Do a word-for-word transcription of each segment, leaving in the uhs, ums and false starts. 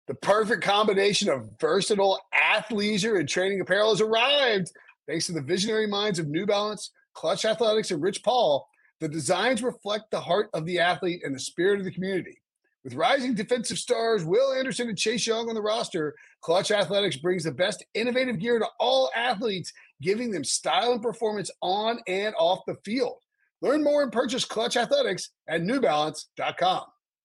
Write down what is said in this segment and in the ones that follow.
The perfect combination of versatile athleisure and training apparel has arrived. Thanks to the visionary minds of New Balance, Clutch Athletics, and Rich Paul, the designs reflect the heart of the athlete and the spirit of the community. With rising defensive stars Will Anderson and Chase Young on the roster, Clutch Athletics brings the best innovative gear to all athletes, giving them style and performance on and off the field. Learn more and purchase Clutch Athletics at new balance dot com.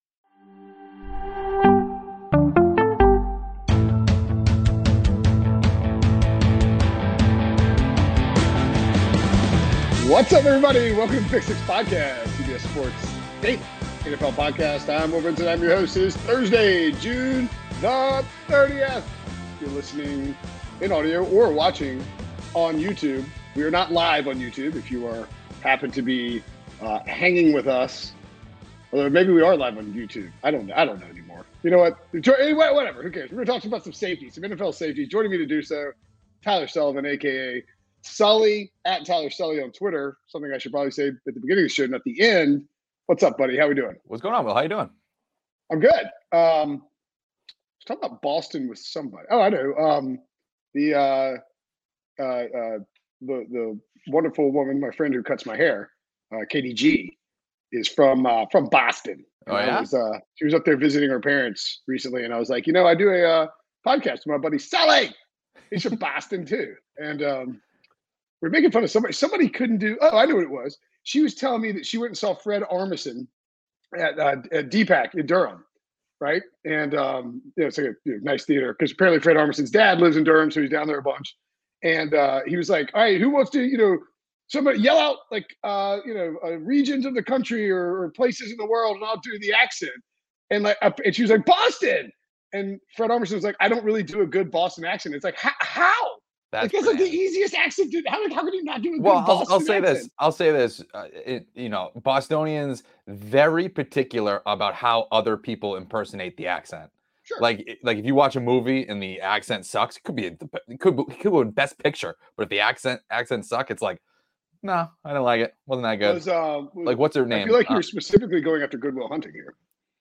What's up, everybody? Welcome to Pick Six Podcast, C B S Sports Daily N F L Podcast. I'm Will Brinson. I'm your host. It is Thursday, June the thirtieth. If you're listening in audio or watching on YouTube, we are not live on YouTube. If you are happen to be uh, hanging with us, although maybe we are live on YouTube. I don't know. I don't know anymore. You know what? Anyway, whatever. Who cares? We're going to talk about some safety, some N F L safety. Joining me to do so, Tyler Sullivan, a k a. Sully, at Tyler Sully on Twitter. Something I should probably say at the beginning of the show and at the end. What's up, buddy? How we doing? What's going on, Will? How you doing? I'm good. Um, let's talk about Boston with somebody. Oh, I know. Um, the uh, uh, uh, the the wonderful woman, my friend who cuts my hair, uh, Katie G, is from uh, from Boston. Oh yeah. I was, uh, she was up there visiting her parents recently, and I was like, you know, I do a uh, podcast with my buddy Sully. He's from Boston too, and um. We're making fun of somebody. Somebody couldn't do. Oh, I knew what it was. She was telling me that she went and saw Fred Armisen at, uh, at D PAC in Durham, right? And um, you know, it's like a you know, nice theater because apparently Fred Armisen's dad lives in Durham, so he's down there a bunch. And uh, he was like, "All right, who wants to, you know, somebody yell out like, uh, you know, uh, regions of the country or, or places in the world, and I'll do the accent." And like, uh, and she was like, "Boston." And Fred Armisen was like, "I don't really do a good Boston accent." It's like, how? That's, like, that's like the easiest accent. To, how, how can you not do a good well, Boston I'll, I'll say accent? this. I'll say this. Uh, it, you know, Bostonians very particular about how other people impersonate the accent. Sure. Like, like if you watch a movie and the accent sucks, it could be a, it could it could win Best Picture. But if the accent accent suck, it's like, no, I didn't like it. Wasn't that good? Was, uh, was, like, what's her name? I feel like uh, you're specifically going after Good Will Hunting here.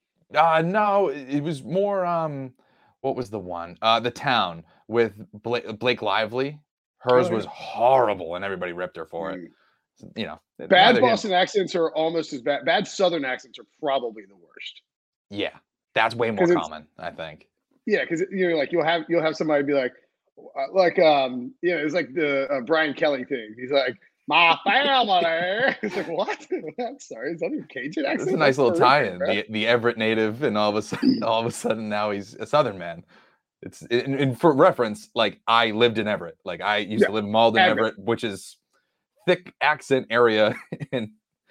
Uh no, it was more. Um, what was the one? Uh, The Town with Blake, Blake Lively. Hers oh, yeah. was horrible, and everybody ripped her for mm. it. You know, bad Boston accents are almost as bad. Bad Southern accents are probably the worst. Yeah, that's way more common, I think. Yeah, because you know, like you'll have you'll have somebody be like, like um, you know, it's like the uh, Brian Kelly thing. He's like, "My family." It's like, what? I'm sorry, is that a Cajun accent? It's a nice little tie-in. The the Everett native, and all of a sudden, all of a sudden, now he's a Southern man. It's in, in, for reference, like I lived in Everett. Like I used yeah. to live in Malden, Everett, which is thick accent area. And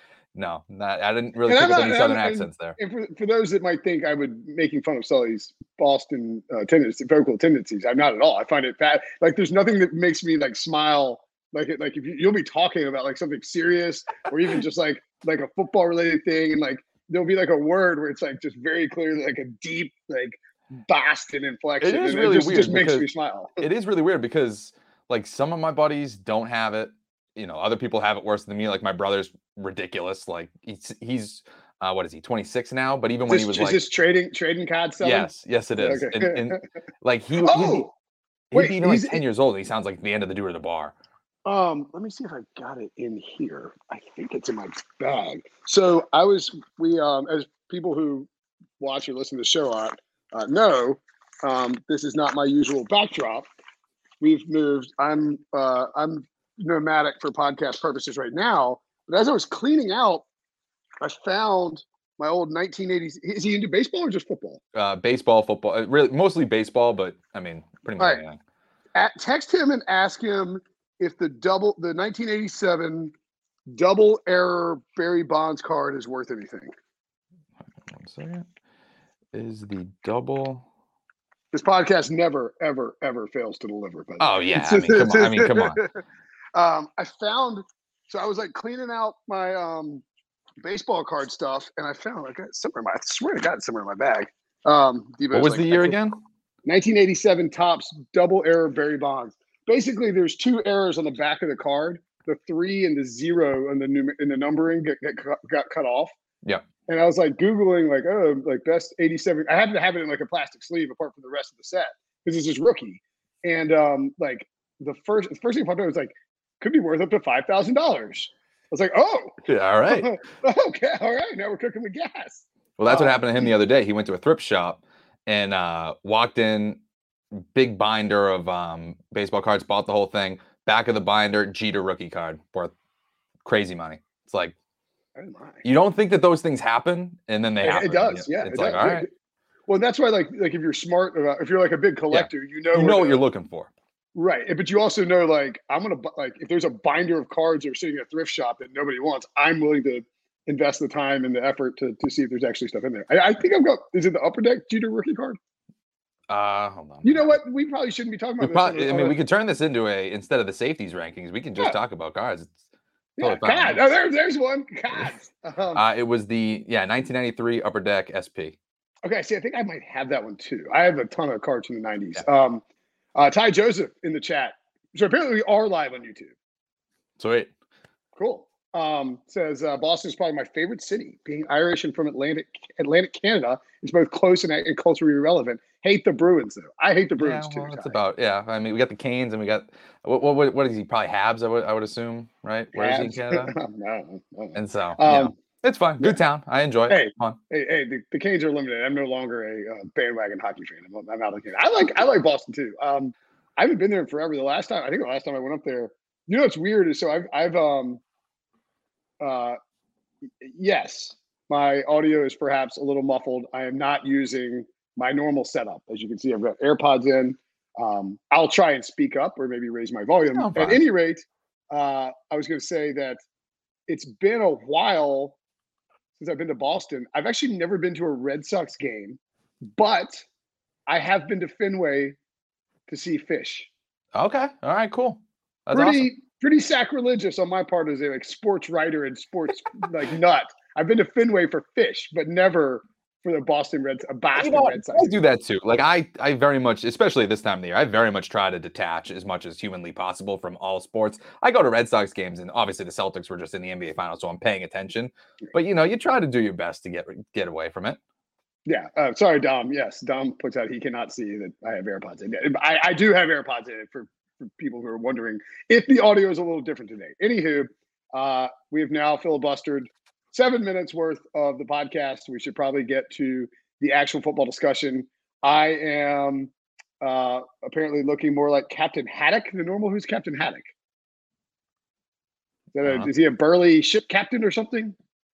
no, not, I didn't really pick up any Southern and, accents there. And for, for those that might think I would making fun of Sully's Boston uh, tendencies, vocal tendencies, I'm not at all. I find it bad. Like there's nothing that makes me like smile. Like it, like if you, you'll be talking about like something serious or even just like like a football related thing, and like there'll be like a word where it's like just very clearly like a deep like Boston inflection. It is and really it just, weird. Just makes me smile. It is really weird because like some of my buddies don't have it. You know, other people have it worse than me. Like my brother's ridiculous. Like he's he's uh, what is he? twenty-six now. But even when this, he was is like, this trading trading card selling? Yes, yes, it is. Okay. And, and like he, oh, he'd be, he'd wait, be even like ten years old. And he sounds like the end of the do or the bar. Um, let me see if I got it in here. I think it's in my bag. So I was we um as people who watch or listen to the show on uh, know. Um, this is not my usual backdrop. We've moved. I'm uh, I'm nomadic for podcast purposes right now. But as I was cleaning out, I found my old nineteen eighties. Is he into baseball or just football? Uh, baseball, football, really mostly baseball. But I mean, pretty much anything. At, text him and ask him if the double the nineteen eighty-seven double error Barry Bonds card is worth anything. One second. Is the double? This podcast never, ever, ever fails to deliver. By the oh way. yeah, I mean, come on. I mean, come on. um, I found, so I was like cleaning out my um, baseball card stuff, and I found I got somewhere in my. I swear to God, it's somewhere in my bag. Um, what was like, the year again? nineteen eighty-seven Topps double error Barry Bonds. Basically, there's two errors on the back of the card. The three and the zero and the num- and the numbering get, get got cut off. Yeah. And I was like Googling like, oh, like best eighty-seven. I had to have it in like a plastic sleeve apart from the rest of the set because it's just rookie. And um, like the first the first thing popped up was like, could be worth up to five thousand dollars. I was like, oh, yeah, all right. Okay, all right. Now we're cooking with gas. Well, that's um, what happened to him the other day. He went to a thrift shop and uh, walked in, big binder of um, baseball cards, bought the whole thing. Back of the binder, Jeter rookie card worth crazy money. It's like, oh my. You don't think that those things happen, and then they it, happen. It does, yeah. It's it like, does. all right. Well, that's why, like, like if you're smart about, if you're like a big collector, yeah. you know, you know what you're looking for, right? But you also know, like, I'm gonna like if there's a binder of cards that are sitting at a thrift shop that nobody wants, I'm willing to invest the time and the effort to to see if there's actually stuff in there. I, I think I've got. Is it the Upper Deck Jeter rookie card? Uh, hold on. You know what? We probably shouldn't be talking about. Probably, this I mean, a, we could turn this into a instead of the safeties rankings, we can just yeah. talk about cards. It's totally yeah, God. Oh, there, there's one. God. Um, uh, it was the yeah nineteen ninety-three Upper Deck S P. Okay, see, I think I might have that one too. I have a ton of cards from the nineties. Yeah. Um, uh, Ty Joseph in the chat. So apparently we are live on YouTube. Sweet. Cool. Um, says uh, Boston is probably my favorite city. Being Irish and from Atlantic, Atlantic Canada, it's both close and, and culturally relevant. Hate the Bruins though. I hate the Bruins yeah, well, too. It's about yeah. I mean, we got the Canes and we got what what what is he? Probably Habs. I would I would assume, right? Where Habs. is he in Canada? no, no. And so um, you know, it's fine. Good yeah. town. I enjoy it. Hey, fun. hey, hey the, the Canes are limited. I'm no longer a uh, bandwagon hockey fan. I'm, I'm out of Canada. I like I like Boston too. Um, I haven't been there in forever. The last time I think the last time I went up there, you know what's weird is so I've I've um uh yes, my audio is perhaps a little muffled. I am not using my normal setup. As you can see, I've got AirPods in. Um, I'll try and speak up or maybe raise my volume. Oh, At any rate, uh, I was going to say that it's been a while since I've been to Boston. I've actually never been to a Red Sox game, but I have been to Fenway to see Fish. Okay. All right, cool. That's pretty, awesome. Pretty sacrilegious on my part as a like sports writer and sports like nut. I've been to Fenway for Fish, but never for the Boston Red a Boston you know, Red Sox. I do that too. Like I, I very much, especially this time of the year, I very much try to detach as much as humanly possible from all sports. I go to Red Sox games, and obviously the Celtics were just in the N B A Finals, so I'm paying attention. But you know, you try to do your best to get get away from it. Yeah. Uh, sorry, Dom. Yes, Dom puts out he cannot see that I have AirPods in. I, I do have AirPods in it for, for people who are wondering if the audio is a little different today. Anywho, uh, we have now filibustered seven minutes worth of the podcast. We should probably get to the actual football discussion. I am uh, apparently looking more like Captain Haddock than normal. Who's Captain Haddock? Is, that a, uh-huh. is he a burly ship captain or something?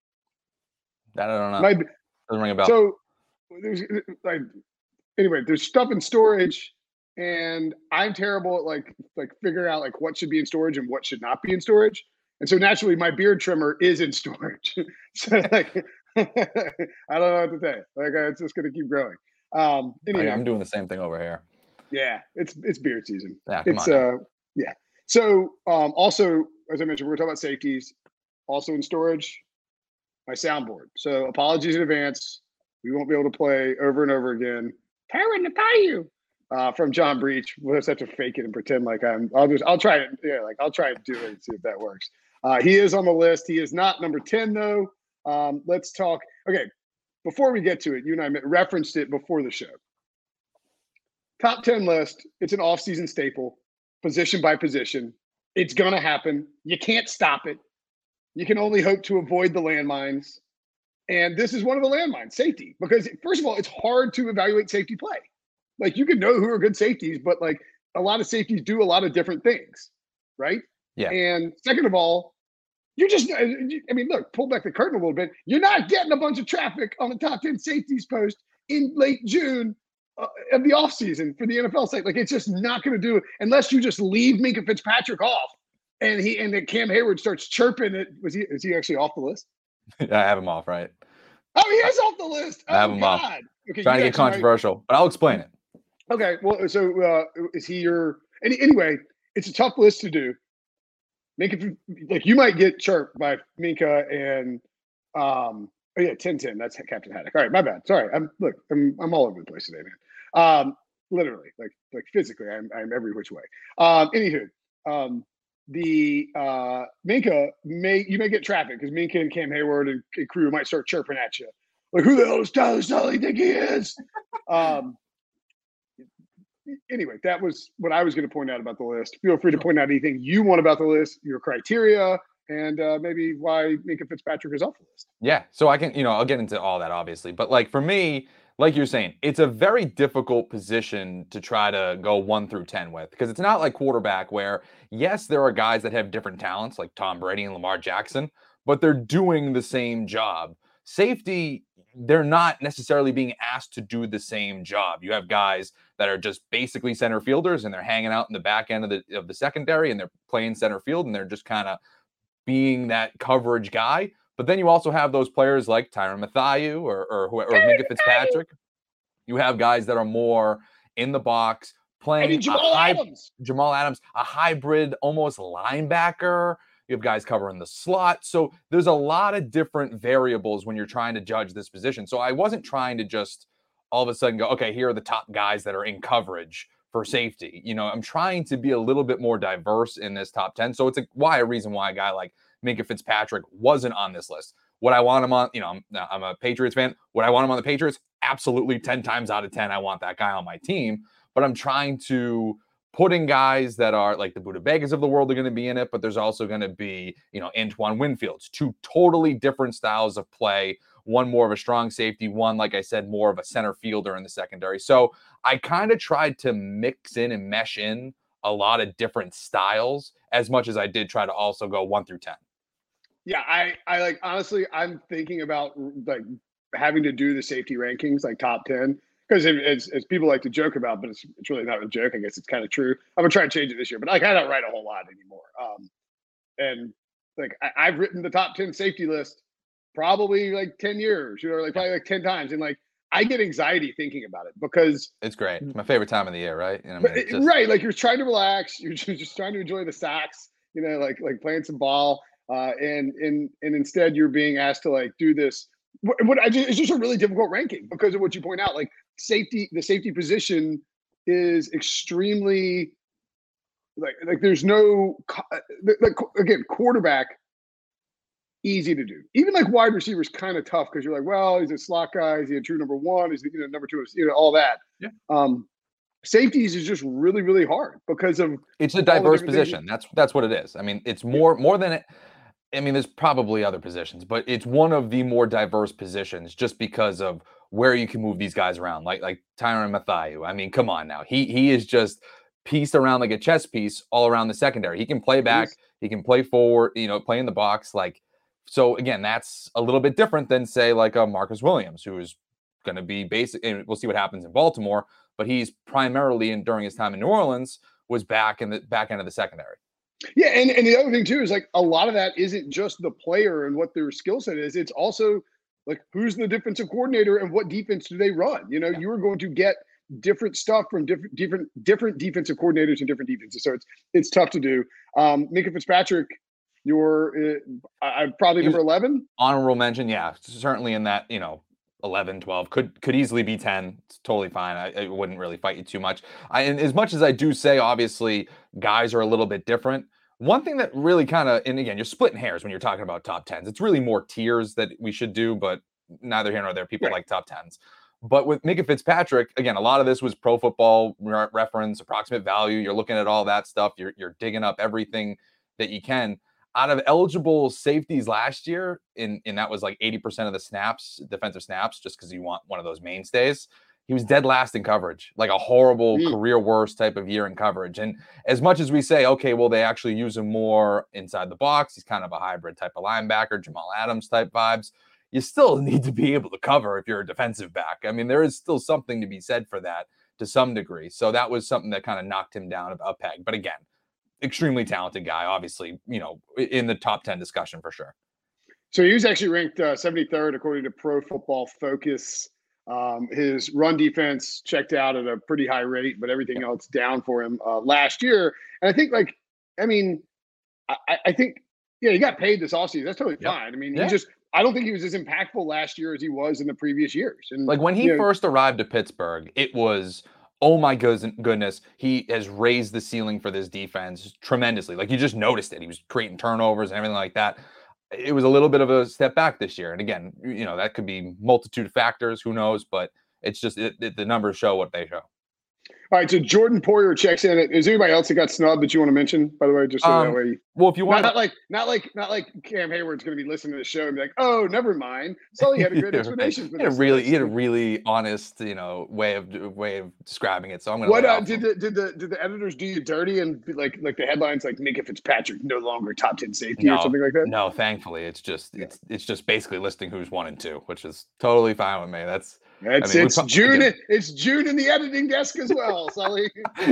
I don't know. My, Doesn't ring a bell. So there's like anyway, there's stuff in storage, and I'm terrible at like like figuring out like what should be in storage and what should not be in storage. And so naturally, my beard trimmer is in storage. So like, I don't know what to say. Like, it's just going to keep growing. Um, anyway, I'm doing the same thing over here. Yeah, it's it's beard season. Yeah, come it's on uh, yeah. So um, also, as I mentioned, we're talking about safeties. Also in storage, my soundboard. So apologies in advance. We won't be able to play over and over again. Power in the Bayou. Uh, from John Breach. We'll just have to fake it and pretend like I'm. I'll just. I'll try it. Yeah, like I'll try to do it and see if that works. Uh, he is on the list. He is not number ten though. Um, let's talk. Okay, before we get to it, you and I referenced it before the show. Top ten list. It's an off-season staple, position by position. It's gonna happen. You can't stop it. You can only hope to avoid the landmines. And this is one of the landmines, safety. Because first of all, it's hard to evaluate safety play. Like you can know who are good safeties, but like a lot of safeties do a lot of different things, right? Yeah. And second of all, you're just, I mean, look, pull back the curtain a little bit. You're not getting a bunch of traffic on the top ten safeties post in late June uh, of the offseason for the N F L site. Like it's just not going to do it unless you just leave Minkah Fitzpatrick off and he and then Cam Hayward starts chirping it. Was he, is he actually off the list? I have him off, right? Oh, he is off the list. Oh, I have him God. off. Okay, trying to get controversial, might... but I'll explain it. Okay, well, so uh, is he your any, anyway? It's a tough list to do. Minkah, like you might get chirped by Minkah and um, oh yeah, ten ten. That's Captain Haddock. All right, my bad. Sorry. I'm look. I'm I'm all over the place today, man. Um, literally, like like physically, I'm I'm every which way. Um, anywho, um, the uh, Minkah may you may get traffic because Minkah and Cam Hayward and, and crew might start chirping at you like, "Who the hell does Tyler Sully think he is?" Um, anyway, that was what I was going to point out about the list. Feel free to point out anything you want about the list, your criteria, and uh, maybe why Minkah Fitzpatrick is off the list. Yeah, so I can, you know, I'll get into all that obviously, but like for me, like you're saying, it's a very difficult position to try to go one through ten with because it's not like quarterback where, yes, there are guys that have different talents like Tom Brady and Lamar Jackson, but they're doing the same job. Safety, they're not necessarily being asked to do the same job. You have guys that are just basically center fielders and they're hanging out in the back end of the of the secondary and they're playing center field and they're just kind of being that coverage guy. But then you also have those players like Tyrann Mathieu or or, or Minkah Fitzpatrick. You have guys that are more in the box playing. I mean, Jamal hy- Adams. Jamal Adams, a hybrid, almost linebacker. You have guys covering the slot. So there's a lot of different variables when you're trying to judge this position. So I wasn't trying to just all of a sudden go, okay, here are the top guys that are in coverage for safety. You know, I'm trying to be a little bit more diverse in this top ten. So it's a, why a reason why a guy like Minkah Fitzpatrick wasn't on this list. Would I want him on, you know, I'm, I'm a Patriots fan. Would I want him on the Patriots? Absolutely. ten times out of ten, I want that guy on my team. But I'm trying to put in guys that are like the Budda Bagas of the world are going to be in it, but there's also going to be, you know, Antoine Winfields, two totally different styles of play. One more of a strong safety, one, like I said, more of a center fielder in the secondary. So I kind of tried to mix in and mesh in a lot of different styles as much as I did try to also go one through ten. Yeah, I, I like, honestly, I'm thinking about like having to do the safety rankings, like top ten, because it's, it's people like to joke about, but it's, it's really not a joke. I guess it's kind of true. I'm gonna try and change it this year, but like I don't write a whole lot anymore. Um, and like I, I've written the top ten safety list probably like ten years, you know, like probably like ten times, and like I get anxiety thinking about it because it's great. It's my favorite time of the year, right? You know, I mean, just... right, like you're trying to relax, you're just, just trying to enjoy the sacks, you know, like like playing some ball. Uh, and and and instead you're being asked to like do this. What, what I just, it's just a really difficult ranking because of what you point out. Like safety, the safety position is extremely like like there's no like again quarterback easy to do. Even like wide receivers kind of tough because you're like, well, he's a slot guy, is he a true number one? Is he, you know, number two? You know, all that. Yeah. Um, safeties is just really really hard because of it's a diverse position. Things. That's that's what it is. I mean, it's more more than it. I mean, there's probably other positions, but it's one of the more diverse positions just because of where you can move these guys around, like like Tyrann Mathieu. I mean, come on now. He he is just pieced around like a chess piece all around the secondary. He can play back, he can play forward, you know, play in the box. Like, so again, that's a little bit different than say like a Marcus Williams, who is going to be basic. And we'll see what happens in Baltimore, but he's primarily in during his time in New Orleans was back in the back end of the secondary. Yeah, and, and the other thing too is like a lot of that isn't just the player and what their skill set is. It's also like who's the defensive coordinator and what defense do they run? You know, yeah. you are going to get different stuff from different different different defensive coordinators and different defenses. So it's it's tough to do. Um, Minkah Fitzpatrick, you're uh, I probably number eleven. Honorable mention, yeah, certainly in that, you know, eleven, twelve could could easily be ten. It's totally fine. I, I wouldn't really fight you too much. I, and as much as I do say, obviously, guys are a little bit different. One thing that really kind of, and again, you're splitting hairs when you're talking about top tens. It's really more tiers that we should do, but neither here nor there. People right. like top tens. But with Minkah Fitzpatrick, again, a lot of this was Pro Football Reference, approximate value. You're looking at all that stuff. You're you're digging up everything that you can. Out of eligible safeties last year, in, and that was like eighty percent of the snaps, defensive snaps, just because you want one of those mainstays, he was dead last in coverage, like a horrible mm. career worst type of year in coverage. And as much as we say, okay, well, they actually use him more inside the box, he's kind of a hybrid type of linebacker, Jamal Adams type vibes, you still need to be able to cover if you're a defensive back. I mean, there is still something to be said for that to some degree. So that was something that kind of knocked him down a peg. But again, extremely talented guy, obviously, you know, in the top ten discussion for sure. So he was actually ranked uh, seventy-third according to Pro Football Focus. Um, his run defense checked out at a pretty high rate, but everything yeah. else down for him uh, last year. And I think, like, I mean, I, I think, yeah, he got paid this offseason. That's totally yep. fine. I mean, yeah. he just, I don't think he was as impactful last year as he was in the previous years. And like when he you know, first arrived to Pittsburgh, it was oh my goodness, he has raised the ceiling for this defense tremendously. Like, you just noticed it. He was creating turnovers and everything like that. It was a little bit of a step back this year. And again, you know, that could be multitude of factors. Who knows? But it's just it, it, the numbers show what they show. All right, so Jordan Poyer checks in. Is there anybody else that got snubbed that you want to mention, by the way, just so um, that way? Well, if you want, not, not like not like not like Cam Hayward's going to be listening to the show and be like, "Oh, never mind." Sully had a great explanation for he had this. A really, he had a really honest, you know, way of way of describing it. So I'm going to. What uh, did the did the did the editors do you dirty and like like the headlines like Minkah Fitzpatrick no longer top ten safety no, or something like that? No, thankfully, it's just yeah. it's it's just basically listing who's one and two, which is totally fine with me. That's. That's I mean, it's June. Again, it's June in the editing desk as well, Sully.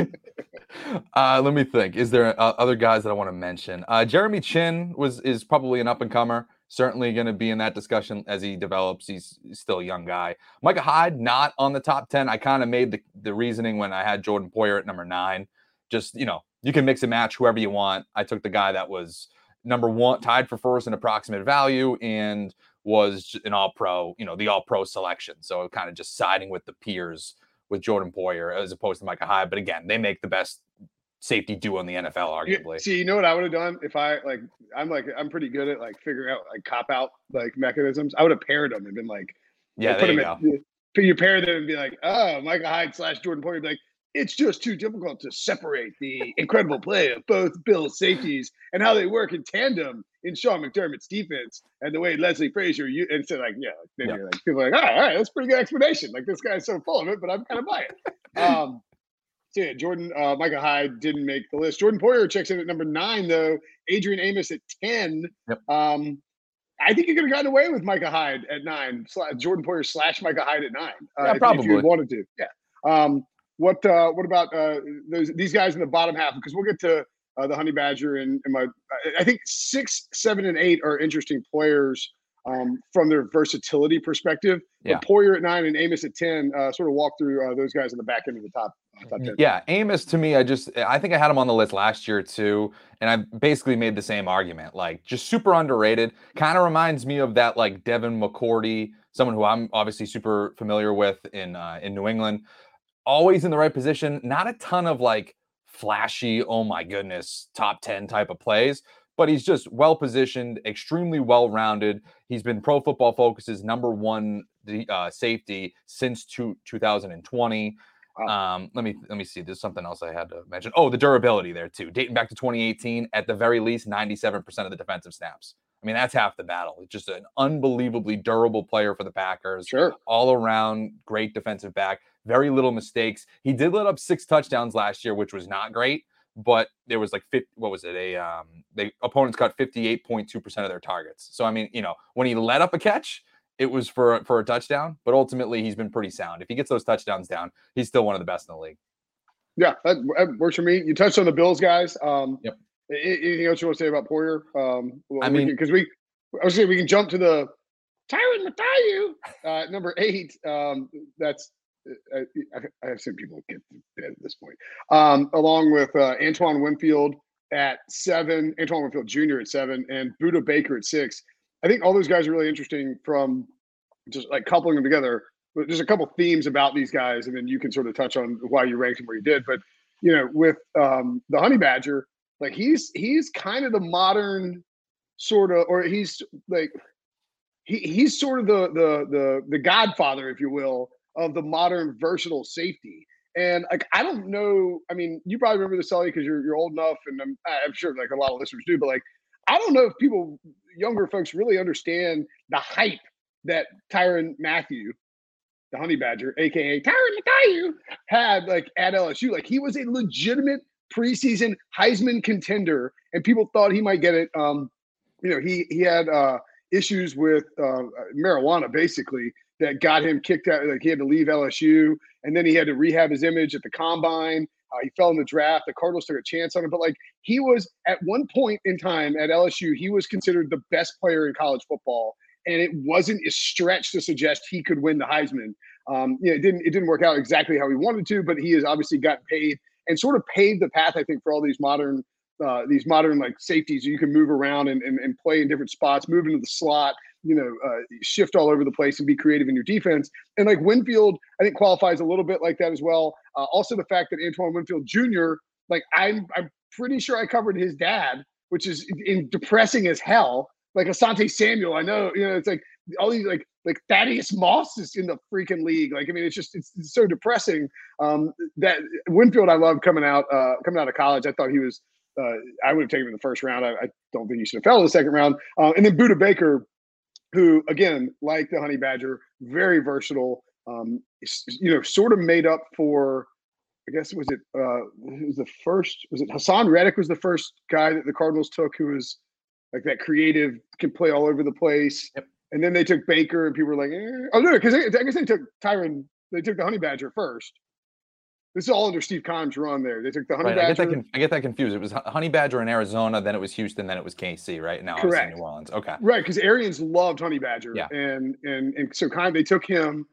uh, let me think. Is there uh, other guys that I want to mention? Uh, Jeremy Chin was is probably an up and comer. Certainly going to be in that discussion as he develops. He's, he's still a young guy. Micah Hyde not on the top ten. I kind of made the the reasoning when I had Jordan Poyer at number nine. Just you know, you can mix and match whoever you want. I took the guy that was number one, tied for first in approximate value, and was an all-pro, you know, the all-pro selection. So kind of just siding with the peers with Jordan Poyer as opposed to Micah Hyde. But again, they make the best safety duo in the N F L, arguably. Yeah, see, you know what I would have done if I like, I'm like, I'm pretty good at like figuring out like cop out like mechanisms. I would have paired them and been like, yeah, like, there put you them go. At, you pair them and be like, oh, Micah Hyde slash Jordan Poyer. Be like, it's just too difficult to separate the incredible play of both Bills safeties and how they work in tandem in Sean McDermott's defense and the way Leslie Frazier, you and so like, yeah, then yeah. you're like, people are like, oh, all right, that's a pretty good explanation. Like, this guy's so full of it, but I'm kind of by it. Um, so yeah, Jordan, uh, Micah Hyde didn't make the list. Jordan Poyer checks in at number nine, though. Adrian Amos at ten. Yep. Um, I think you could have gotten away with Micah Hyde at nine. Jordan Poyer slash Micah Hyde at nine. Uh, yeah, if, probably. If you wanted to. Yeah. Um, What uh, what about uh, those these guys in the bottom half? Because we'll get to uh, the Honey Badger and, and my. I think six, seven, and eight are interesting players um, from their versatility perspective. Yeah. But Poyer at nine and Amos at ten. Uh, sort of walk through uh, those guys in the back end of the top uh, top ten. Yeah, Amos to me, I just I think I had him on the list last year too, and I basically made the same argument. Like, just super underrated. Kind of reminds me of that like Devin McCourty, someone who I'm obviously super familiar with in uh, in New England. Always in the right position, not a ton of like flashy, oh my goodness, top ten type of plays, but he's just well positioned, extremely well rounded. He's been Pro Football Focus's number one uh, safety since two, two thousand twenty. Wow. Um, let me let me see. There's something else I had to mention. Oh, the durability there too. Dating back to twenty eighteen, at the very least, ninety-seven percent of the defensive snaps. I mean, that's half the battle. It's just an unbelievably durable player for the Packers. Sure. All around great defensive back. Very little mistakes. He did let up six touchdowns last year, which was not great, but there was like fifty, what was it? A um, the opponents got fifty-eight point two percent of their targets. So I mean, you know, when he let up a catch, it was for for a touchdown, but ultimately he's been pretty sound. If he gets those touchdowns down, he's still one of the best in the league. Yeah, that, that works for me. You touched on the Bills guys. Um, yep. Anything else you want to say about Poyer? Um, well, I mean, because we, we, I was saying we can jump to the Tyrann Mathieu, uh, number eight. Um, that's I, I have seen people get to bed at this point. Um, along with uh, Antoine Winfield at seven, Antoine Winfield Junior at seven, and Budda Baker at six. I think all those guys are really interesting from just like coupling them together. But there's a couple themes about these guys, and then you can sort of touch on why you ranked them where you did. But you know, with um, the Honey Badger, like he's he's kind of the modern sort of, or he's like he he's sort of the the the the godfather, if you will, of the modern versatile safety. And like, I don't know, I mean, you probably remember this, Sully, because you're you're old enough, and I'm, I'm sure like a lot of listeners do, but like, I don't know if people, younger folks, really understand the hype that Tyrann Mathieu, the Honey Badger, aka Tyrann Mathieu, had like at L S U. Like, he was a legitimate preseason Heisman contender, and people thought he might get it. Um, you know, he he had uh, issues with uh, marijuana, basically, that got him kicked out. Like, he had to leave L S U, and then he had to rehab his image at the combine. Uh, he fell in the draft. The Cardinals took a chance on him. But like, he was at one point in time at L S U, he was considered the best player in college football. And it wasn't a stretch to suggest he could win the Heisman. Um, you know, it didn't, it didn't work out exactly how he wanted to, but he has obviously gotten paid and sort of paved the path, I think, for all these modern, uh, these modern like safeties. You can move around and, and, and play in different spots, move into the slot. you know, uh, shift all over the place and be creative in your defense. And like Winfield, I think qualifies a little bit like that as well. Uh, also, the fact that Antoine Winfield Junior, like I'm, I'm pretty sure I covered his dad, which is in depressing as hell. Like Asante Samuel, I know, you know, it's like all these like like Thaddeus Moss is in the freaking league. Like, I mean, it's just it's, it's so depressing. Um, that Winfield, I love coming out uh, coming out of college. I thought he was. Uh, I would have taken him in the first round. I, I don't think he should have fell in the second round. Uh, and then Budda Baker, who again, like the Honey Badger, very versatile. Um, you know, sort of made up for. I guess was it uh, it was the first. Was it Hassan Reddick was the first guy that the Cardinals took who was like that creative, can play all over the place. Yep. And then they took Baker, and people were like, eh. "Oh no," because I guess they took Tyron. They took the Honey Badger first. This is all under Steve Keim's run there. They took the Honey right, Badger. I get, that, I get that confused. It was Honey Badger in Arizona, then it was Houston, then it was K C, right? Now Correct. It's New Orleans. Okay. Right, because Arians loved Honey Badger. Yeah. And and and so Keim, they took him,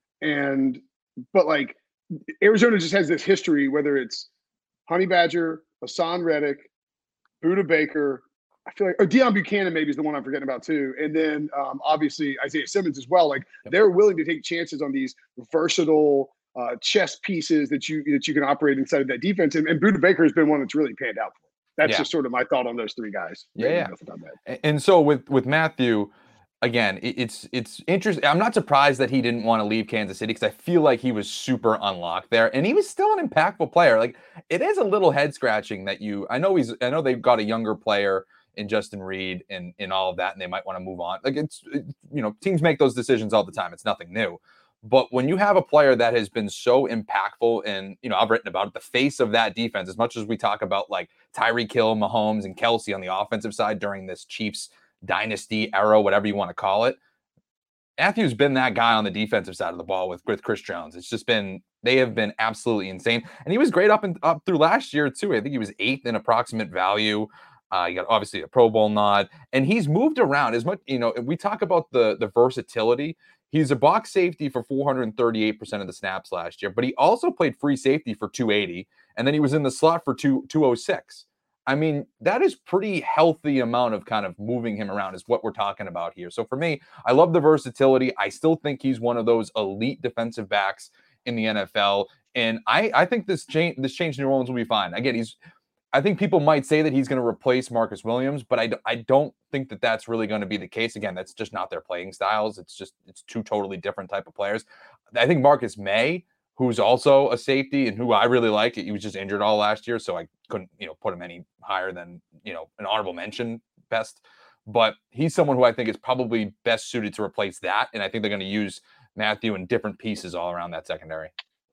and but like Arizona just has this history, whether it's Honey Badger, Hassan Reddick, Budda Baker, I feel like, or Deion Buchanan maybe is the one I'm forgetting about too. And then um, obviously Isaiah Simmons as well. Like yep. they're willing to take chances on these versatile uh, chess pieces that you that you can operate inside of that defense. And, and Budda Baker has been one that's really panned out for. That's yeah. just sort of my thought on those three guys. Yeah. yeah. And so with with Mathieu, again, it, it's it's interesting. I'm not surprised that he didn't want to leave Kansas City because I feel like he was super unlocked there, and he was still an impactful player. Like it is a little head scratching that you. I know he's. I know they've got a younger player in Justin Reed and in all of that, and they might want to move on. Like it's, it, you know, teams make those decisions all the time. It's nothing new. But when you have a player that has been so impactful and, you know, I've written about it, the face of that defense, as much as we talk about like Tyreek Hill, Mahomes, and Kelsey on the offensive side during this Chiefs dynasty era, whatever you want to call it, Mathieu's been that guy on the defensive side of the ball with, with Chris Jones. It's just been, they have been absolutely insane. And he was great up and up through last year too. I think he was eighth in approximate value. Uh, you got obviously a Pro Bowl nod, and he's moved around as much. You know, we talk about the the versatility. He's a box safety for four hundred thirty-eight percent of the snaps last year, but he also played free safety for two eighty, and then he was in the slot for two two oh six. I mean, that is pretty healthy amount of kind of moving him around is what we're talking about here. So for me, I love the versatility. I still think he's one of those elite defensive backs in the N F L, and I I think this change this change in New Orleans will be fine. Again, he's. I think people might say that he's going to replace Marcus Williams, but I, I don't think that that's really going to be the case. Again, that's just not their playing styles. It's just it's two totally different type of players. I think Marcus May, who's also a safety and who I really like, he was just injured all last year, so I couldn't you know put him any higher than you know an honorable mention best. But he's someone who I think is probably best suited to replace that, and I think they're going to use Mathieu in different pieces all around that secondary.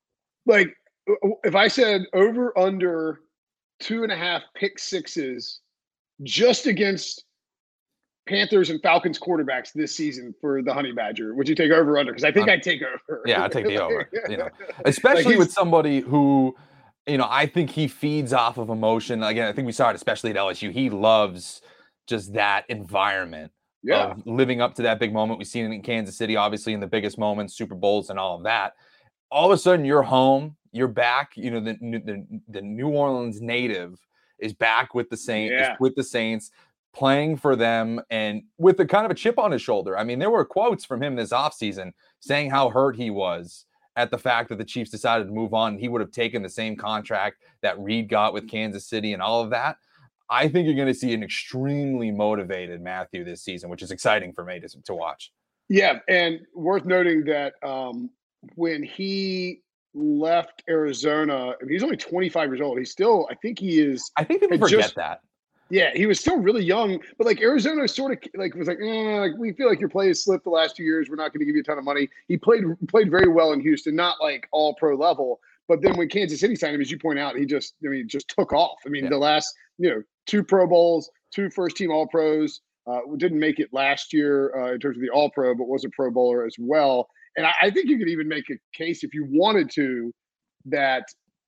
Like if I said over under two and a half pick sixes just against Panthers and Falcons quarterbacks this season for the Honey Badger, would you take over or under? Because I think um, I'd take over. Yeah, I'd take the over. You know, especially like with somebody who, you know, I think he feeds off of emotion. Again, I think we saw it, especially at L S U. He loves just that environment yeah. of living up to that big moment. We've seen it in Kansas City, obviously in the biggest moments, Super Bowls, and all of that. All of a sudden, you're home. You're back, you know, the, the the New Orleans native is back with the Saints, yeah. with the Saints, playing for them and with a kind of a chip on his shoulder. I mean, there were quotes from him this offseason saying how hurt he was at the fact that the Chiefs decided to move on. He would have taken the same contract that Reed got with Kansas City and all of that. I think you're going to see an extremely motivated Mathieu this season, which is exciting for me to, to watch. Yeah, and worth noting that um, when he left Arizona, I mean, he's only twenty-five years old. He's still, I think he is. I think people forget just, that. Yeah, he was still really young, but like Arizona sort of like was like, eh, like we feel like your play has slipped the last two years. We're not going to give you a ton of money. He played played very well in Houston, not like all pro level, but then when Kansas City signed him, as you point out, he just, I mean, just took off. I mean, yeah. the last, you know, two Pro Bowls, two first team All Pros. Uh, didn't make it last year uh, in terms of the All Pro, but was a Pro Bowler as well. And I, I think you could even make a case if you wanted to that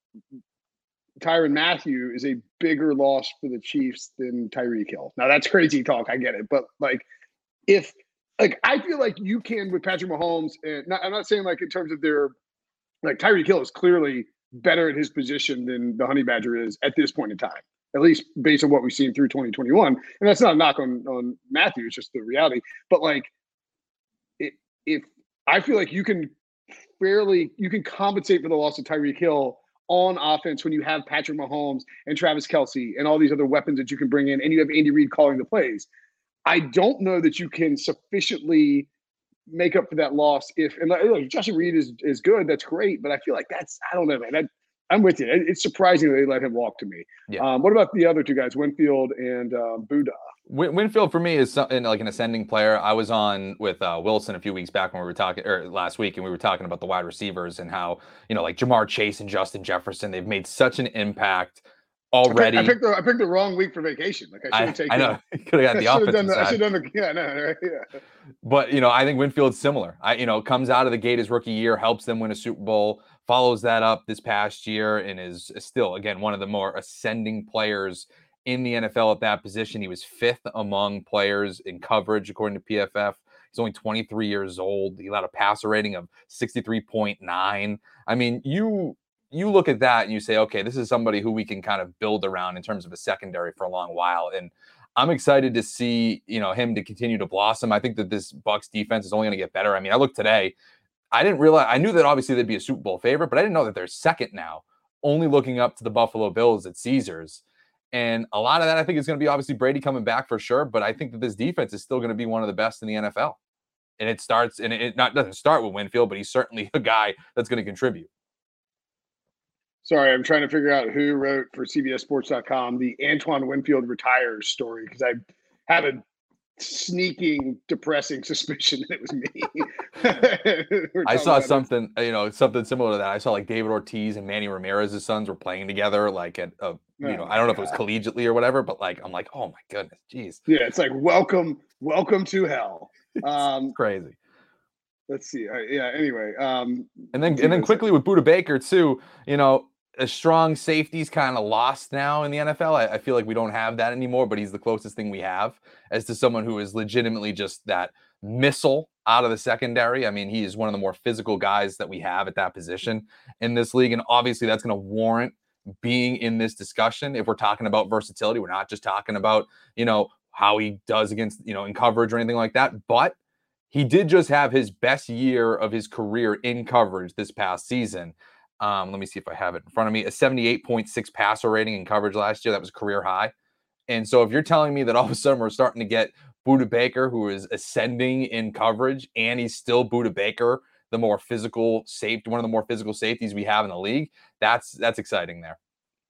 Tyrann Mathieu is a bigger loss for the Chiefs than Tyreek Hill. Now that's crazy talk. I get it. But like, if like, I feel like you can with Patrick Mahomes and not, I'm not saying like in terms of their, like Tyreek Hill is clearly better at his position than the Honey Badger is at this point in time, at least based on what we've seen through twenty twenty-one. And that's not a knock on, on Mathieu. It's just the reality. But like, if I feel like you can fairly, you can compensate for the loss of Tyreek Hill on offense when you have Patrick Mahomes and Travis Kelce and all these other weapons that you can bring in, and you have Andy Reid calling the plays. I don't know that you can sufficiently make up for that loss if, and like, Josh Reed is is good, that's great, but I feel like that's, I don't know, man. That, I'm with you. It's surprising that they let him walk to me. Yeah. Um, what about the other two guys, Winfield and um, Buddha? Winfield for me is something like an ascending player. I was on with uh, Wilson a few weeks back when we were talking, or last week, and we were talking about the wide receivers and how, you know, like Jamar Chase and Justin Jefferson, they've made such an impact already. I picked, I picked, the, I picked the wrong week for vacation. Like I should have taken. I know. Could have got the offensive side. I should have done the. Yeah, no, right? Yeah. But you know, I think Winfield's similar. I, you know, comes out of the gate his rookie year, helps them win a Super Bowl, follows that up this past year, and is still again one of the more ascending players in the N F L at that position. He was fifth among players in coverage according to P F F. He's only twenty-three years old. He allowed a passer rating of sixty-three point nine. I mean, you. You look at that and you say, okay, this is somebody who we can kind of build around in terms of a secondary for a long while. And I'm excited to see, you know, him to continue to blossom. I think that this Bucs defense is only going to get better. I mean, I looked today, I didn't realize, I knew that obviously they'd be a Super Bowl favorite, but I didn't know that they're second now, only looking up to the Buffalo Bills at Caesars. And a lot of that, I think, is going to be obviously Brady coming back for sure. But I think that this defense is still going to be one of the best in the N F L. And it starts, and it not doesn't start with Winfield, but he's certainly a guy that's going to contribute. Sorry, I'm trying to figure out who wrote for C B S Sports dot com the Antoine Winfield retires story, because I had a sneaking, depressing suspicion that it was me. I saw something, it. you know, something similar to that. I saw like David Ortiz and Manny Ramirez's sons were playing together, like at a, you oh know, I don't know God. if it was collegiately or whatever, but like I'm like, oh my goodness, geez. Yeah, it's like welcome, welcome to hell. Um, crazy. Let's see. Uh, yeah. Anyway, um, and then and then quickly with Budda Baker too, you know. A strong safety's kind of lost now in the N F L. I, I feel like we don't have that anymore, but he's the closest thing we have as to someone who is legitimately just that missile out of the secondary. I mean, he is one of the more physical guys that we have at that position in this league. And obviously that's going to warrant being in this discussion. If we're talking about versatility, we're not just talking about, you know, how he does against, you know, in coverage or anything like that, but he did just have his best year of his career in coverage this past season. Um, let me see if I have it in front of me. A seventy-eight point six passer rating in coverage last year. That was a career high. And so if you're telling me that all of a sudden we're starting to get Budda Baker, who is ascending in coverage, and he's still Budda Baker, the more physical safety, one of the more physical safeties we have in the league, that's that's exciting there.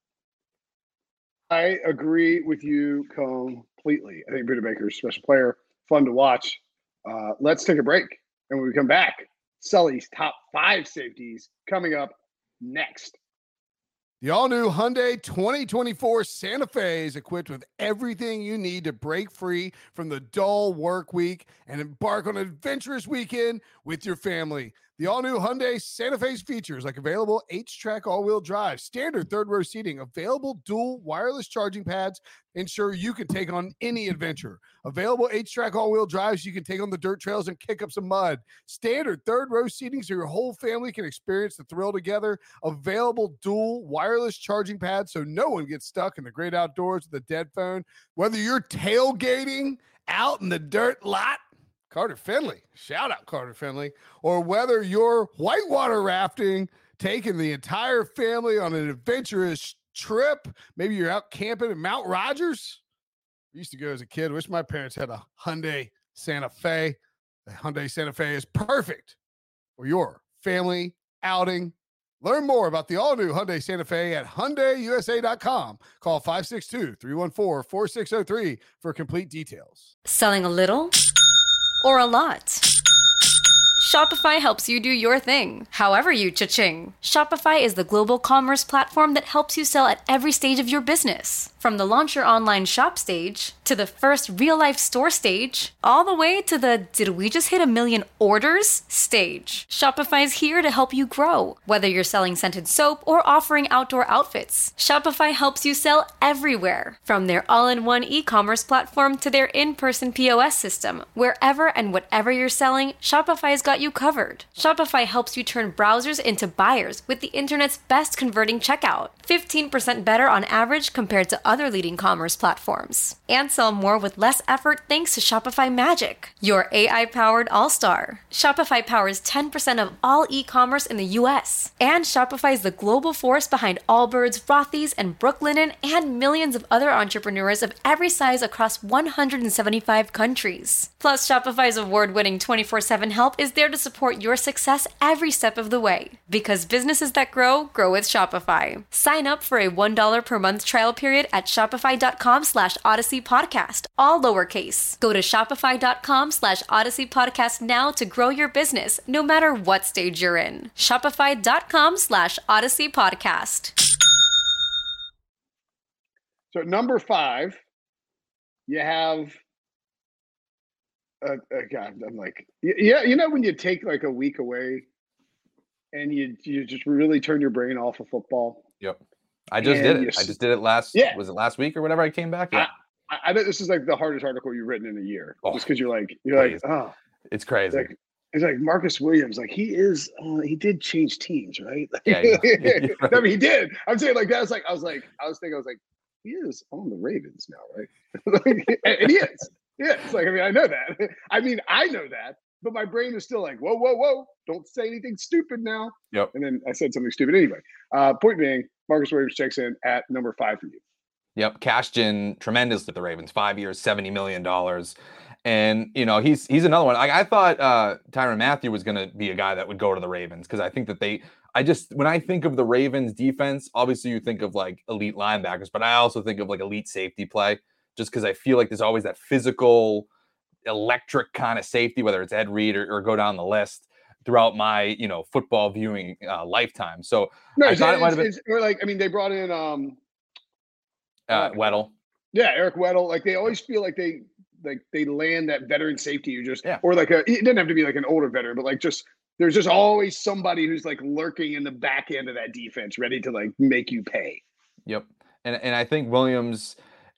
I agree with you completely. I think Budda Baker is a special player, fun to watch. Uh, let's take a break. And when we come back, Sully's top five safeties coming up next. The all-new Hyundai twenty twenty-four Santa Fe is equipped with everything you need to break free from the dull work week and embark on an adventurous weekend with your family. The all-new Hyundai Santa Fe's features like available H-Track all-wheel drive, standard third-row seating, available dual wireless charging pads, ensure you can take on any adventure. Available H-Track all-wheel drives you can take on the dirt trails and kick up some mud. Standard third-row seating so your whole family can experience the thrill together. Available dual wireless charging pads so no one gets stuck in the great outdoors with a dead phone. Whether you're tailgating out in the dirt lot, Carter Finley, shout out Carter Finley, or whether you're whitewater rafting, taking the entire family on an adventurous trip, maybe you're out camping in Mount Rogers. I used to go as a kid. Wish my parents had a Hyundai Santa Fe. The Hyundai Santa Fe is perfect for your family outing. Learn more about the all-new Hyundai Santa Fe at Hyundai U S A dot com. Call five six two, three one four, four six zero three for complete details. Selling a little or a lot? Shopify helps you do your thing, however you cha-ching. Shopify is the global commerce platform that helps you sell at every stage of your business. From the launch your online shop stage, to the first real-life store stage, all the way to the did we just hit a million orders stage. Shopify's here to help you grow. Whether you're selling scented soap or offering outdoor outfits, Shopify helps you sell everywhere. From their all-in-one e-commerce platform to their in-person P O S system, wherever and whatever you're selling, Shopify's got got you covered. Shopify helps you turn browsers into buyers with the internet's best converting checkout. fifteen percent better on average compared to other leading commerce platforms. And sell more with less effort thanks to Shopify Magic, your A I-powered all-star. Shopify powers ten percent of all e-commerce in the U S. And Shopify is the global force behind Allbirds, Rothy's, and Brooklinen, and millions of other entrepreneurs of every size across one hundred seventy-five countries. Plus, Shopify's award-winning twenty-four seven help is there to support your success every step of the way. Because businesses that grow, grow with Shopify. Sign up for a one dollar per month trial period at shopify.com slash Odyssey Podcast, all lowercase. Go to shopify.com slash Odyssey Podcast now to grow your business, no matter what stage you're in. Shopify.com slash Odyssey Podcast. So number five, you have, uh, uh, God, I'm like, yeah, you know when you take like a week away and you you just really turn your brain off of football? Yep. I just did it. You, I just did it last, yeah. was it last week or whatever I came back? Yeah. I, I bet this is like the hardest article you've written in a year. Oh, just because you're like, you're crazy. like, oh. It's crazy. Like, it's like Marcus Williams, like he is, uh, he did change teams, right? Yeah, yeah. Right. I mean, he did. I'm saying like that was like, I was like, I was thinking, I was like, he is on the Ravens now, right? like, and he is. Yeah, it's like, I mean, I know that. I mean, I know that, but my brain is still like, whoa, whoa, whoa, don't say anything stupid now. Yep. And then I said something stupid anyway. Uh, point being, Marcus Williams checks in at number five for you. Yep, cashed in tremendously with the Ravens, five years, seventy million dollars. And, you know, he's he's another one. I, I thought uh, Tyrann Mathieu was going to be a guy that would go to the Ravens because I think that they – I just – when I think of the Ravens defense, obviously you think of, like, elite linebackers, but I also think of, like, elite safety play just because I feel like there's always that physical, electric kind of safety, whether it's Ed Reed or, or go down the list throughout my, you know, football viewing uh, lifetime. So no, I thought it might have been – or like, I mean, they brought in um, – uh, Weddle. Yeah, Eric Weddle. Like, they always feel like they – like they land that veteran safety you just yeah. or like a it doesn't have to be like an older veteran, but like just there's just always somebody who's like lurking in the back end of that defense ready to like make you pay. Yep. And and I think Williams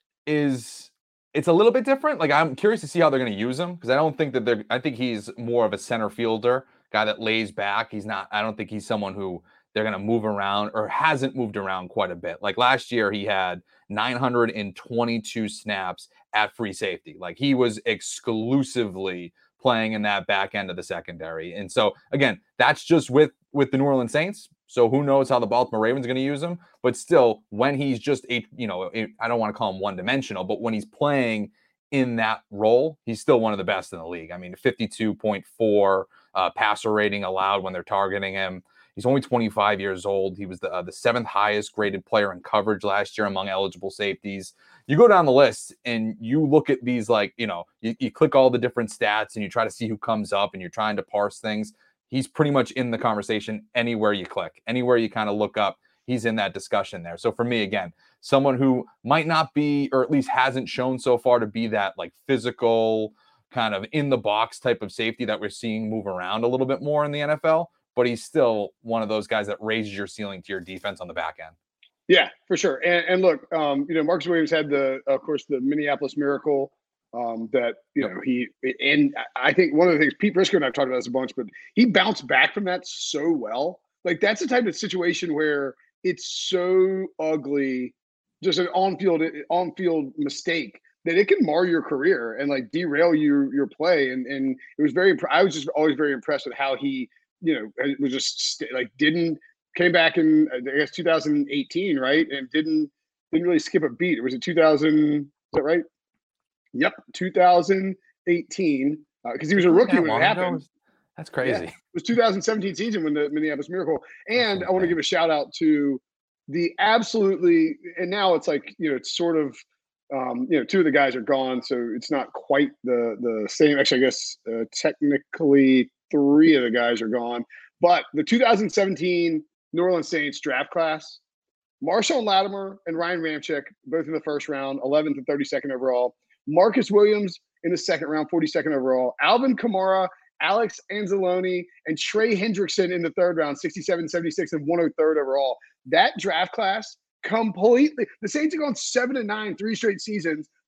is it's a little bit different. Like I'm curious to see how they're going to use him because I don't think that they're I think he's more of a center fielder, guy that lays back. He's not I don't think he's someone who they're going to move around or hasn't moved around quite a bit. Like last year he had nine hundred twenty-two snaps at free safety. Like he was exclusively playing in that back end of the secondary. And so again, that's just with, with the New Orleans Saints. So who knows how the Baltimore Ravens are going to use him, but still when he's just a, you know, I don't want to call him one dimensional, but when he's playing in that role, he's still one of the best in the league. I mean, fifty-two point four uh, passer rating allowed when they're targeting him. He's only twenty-five years old. He was the, uh, the seventh highest graded player in coverage last year among eligible safeties. You go down the list and you look at these, like, you know, you, you click all the different stats and you try to see who comes up and you're trying to parse things. He's pretty much in the conversation anywhere you click, anywhere you kind of look up. He's in that discussion there. So for me, again, someone who might not be, or at least hasn't shown so far to be that like physical kind of in the box type of safety that we're seeing move around a little bit more in the N F L. But he's still one of those guys that raises your ceiling to your defense on the back end. Yeah, for sure. And, and look, um, you know, Marcus Williams had the, of course, the Minneapolis Miracle um, that, you yep. know, he, and I think one of the things Pete Prisco and I've talked about this a bunch, but he bounced back from that so well. Like that's the type of situation where it's so ugly, just an on-field, on-field mistake that it can mar your career and like derail your, your play. And, and it was very, I was just always very impressed with how he, you know, it was just like didn't came back in I guess two thousand eighteen, right? And didn't didn't really skip a beat. It was in two thousand. Is that right? Yep, two thousand eighteen. Because uh, he was a rookie when it happened. Ago? That's crazy. Yeah. It was two thousand seventeen season when the Minneapolis Miracle. And I want to give a shout out to the absolutely. And now it's like you know, it's sort of. Um, you know, two of the guys are gone, so it's not quite the the same. Actually, I guess uh, technically. Three of the guys are gone. But the two thousand seventeen New Orleans Saints draft class, Marshawn Lattimore and Ryan Ramczyk, both in the first round, eleventh and thirty-second overall. Marcus Williams in the second round, forty-second overall. Alvin Kamara, Alex Anzalone, and Trey Hendrickson in the third round, sixty-seven, seventy-six, and one oh third overall. That draft class completely – the Saints have gone seven and nine, three straight seasons.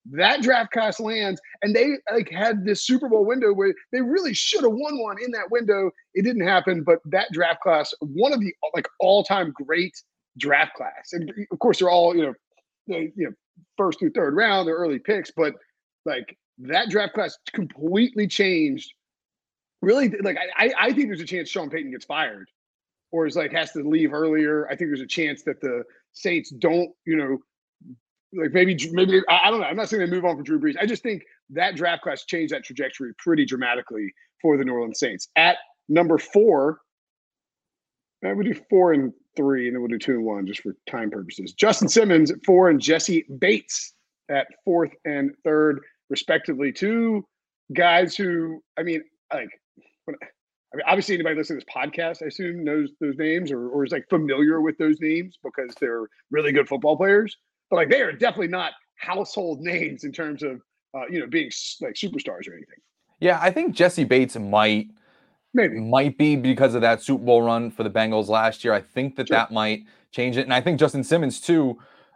that draft class lands, and they like had this Super Bowl window where they really should have won one in that window. It didn't happen, but that draft class, one of the like all-time great draft class, and of course they're all you know, the, you know, first through third round, they're early picks, but like that draft class completely changed. Really, like I, I think there's a chance Sean Payton gets fired, or is like has to leave earlier. I think there's a chance that the Saints don't, you know. Like maybe, maybe I don't know. I'm not saying they move on from Drew Brees. I just think that draft class changed that trajectory pretty dramatically for the New Orleans Saints. At number four, I would do four and three, and then we'll do two and one just for time purposes. Justin Simmons at four and Jesse Bates at fourth and third, respectively. Two guys who, I mean, like, I mean, obviously anybody listening to this podcast, I assume, knows those names or, or is like familiar with those names because they're really good football players. But like they are definitely not household names in terms of uh, you know being like superstars or anything. Yeah, I think Jesse Bates might maybe might be because of that Super Bowl run for the Bengals last year. I think that sure. that might change it, and I think Justin Simmons too.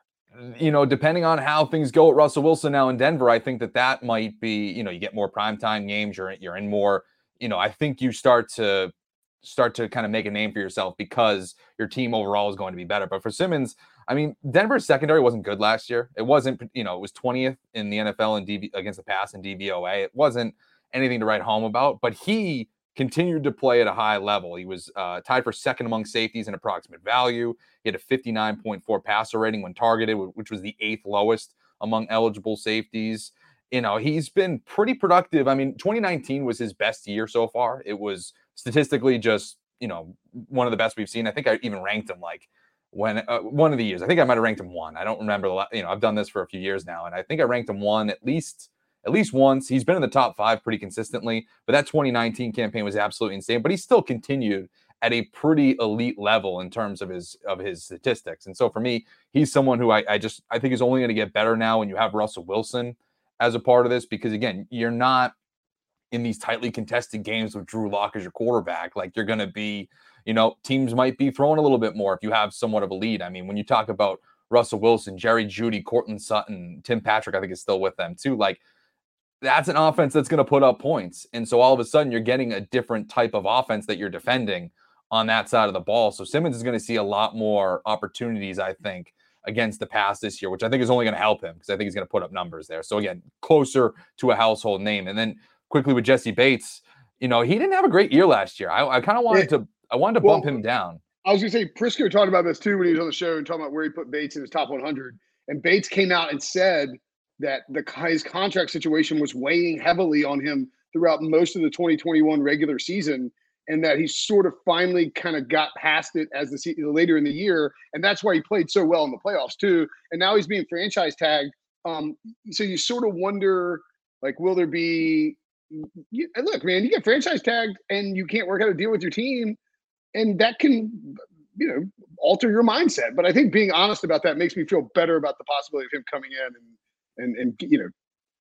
You know, depending on how things go at Russell Wilson now in Denver, I think that that might be. You know, you get more primetime games. You're you're in more. You know, I think you start to start to kind of make a name for yourself because your team overall is going to be better. But for Simmons, I mean, Denver's secondary wasn't good last year. It wasn't, you know, it was twentieth in the N F L in D V against the pass and D V O A. It wasn't anything to write home about, but he continued to play at a high level. He was uh, tied for second among safeties in approximate value. He had a fifty-nine point four passer rating when targeted, which was the eighth lowest among eligible safeties. You know, he's been pretty productive. I mean, twenty nineteen was his best year so far. It was statistically just, you know, one of the best we've seen. I think I even ranked him like when uh, one of the years. I think I might have ranked him one. I don't remember. You know, I've done this for a few years now, and I think I ranked him one at least at least once. He's been in the top five pretty consistently, but that twenty nineteen campaign was absolutely insane. But he still continued at a pretty elite level in terms of his of his statistics. And so for me, he's someone who I, I just I think is only going to get better now when you have Russell Wilson as a part of this, because again, you're not in these tightly contested games with Drew Lock as your quarterback. Like you're going to be, you know, teams might be throwing a little bit more if you have somewhat of a lead. I mean, when you talk about Russell Wilson, Jerry Jeudy, Cortland Sutton, Tim Patrick, I think is still with them too. Like that's an offense that's going to put up points. And so all of a sudden you're getting a different type of offense that you're defending on that side of the ball. So Simmons is going to see a lot more opportunities, I think, against the pass this year, which I think is only going to help him because I think he's going to put up numbers there. So again, closer to a household name. And then quickly with Jesse Bates, you know, he didn't have a great year last year. I, I kind of wanted yeah. to, I wanted to well, bump him down. I was going to say, Prisco talked about this too when he was on the show and talking about where he put Bates in his top one hundred. And Bates came out and said that the his contract situation was weighing heavily on him throughout most of the twenty twenty-one regular season, and that he sort of finally kind of got past it as the season later in the year, and that's why he played so well in the playoffs too. And now he's being franchise tagged. Um, so you sort of wonder, like, will there be? You, look, man, you get franchise tagged and you can't work out a deal with your team, and that can, you know, alter your mindset. But I think being honest about that makes me feel better about the possibility of him coming in and and and you know.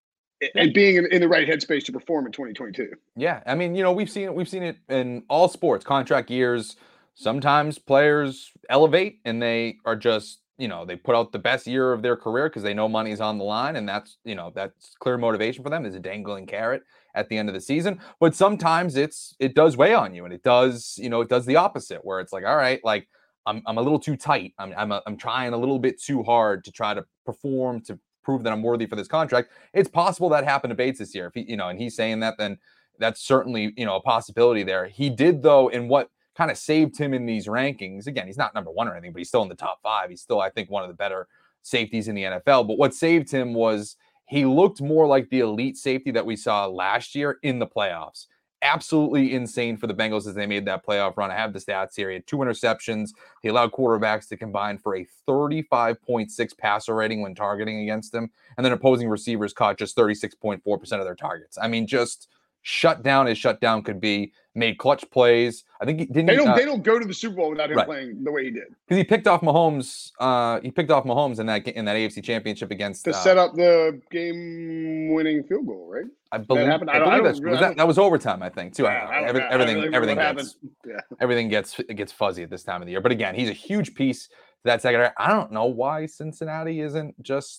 And being in, in the right headspace to perform in twenty twenty-two. Yeah, I mean, you know, we've seen it. We've seen it in all sports, contract years. Sometimes players elevate and they are just, you know, they put out the best year of their career because they know money's on the line, and that's, you know, that's clear motivation for them. There's a dangling carrot at the end of the season. But sometimes it's it does weigh on you, and it does, you know, it does the opposite where it's like, all right, like I'm I'm a little too tight. I'm I'm a, I'm trying a little bit too hard to try to perform to prove that I'm worthy for this contract. It's possible that happened to Bates this year. If he, you know, and he's saying that, then that's certainly, you know, a possibility there. He did, though, in what kind of saved him in these rankings. Again, he's not number one or anything, but he's still in the top five. He's still, I think, one of the better safeties in the N F L. But what saved him was he looked more like the elite safety that we saw last year in the playoffs. Absolutely insane for the Bengals as they made that playoff run. I have the stats here. He had two interceptions. He allowed quarterbacks to combine for a thirty-five point six passer rating when targeting against him. And then opposing receivers caught just thirty-six point four percent of their targets. I mean, just shut down as shut down could be. Made clutch plays. I think he didn't. They don't. Uh, they don't go to the Super Bowl without him right. playing the way he did. Because he picked off Mahomes. Uh, he picked off Mahomes in that in that A F C Championship against to uh, set up the game-winning field goal, right? I believe. That happened. I, I don't, believe I that's, don't, was that, that was overtime, I think, too. Yeah, I don't know. I don't, Every, I don't everything, really everything gets, yeah. everything gets, it gets fuzzy at this time of the year. But again, he's a huge piece to that secondary. I don't know why Cincinnati isn't just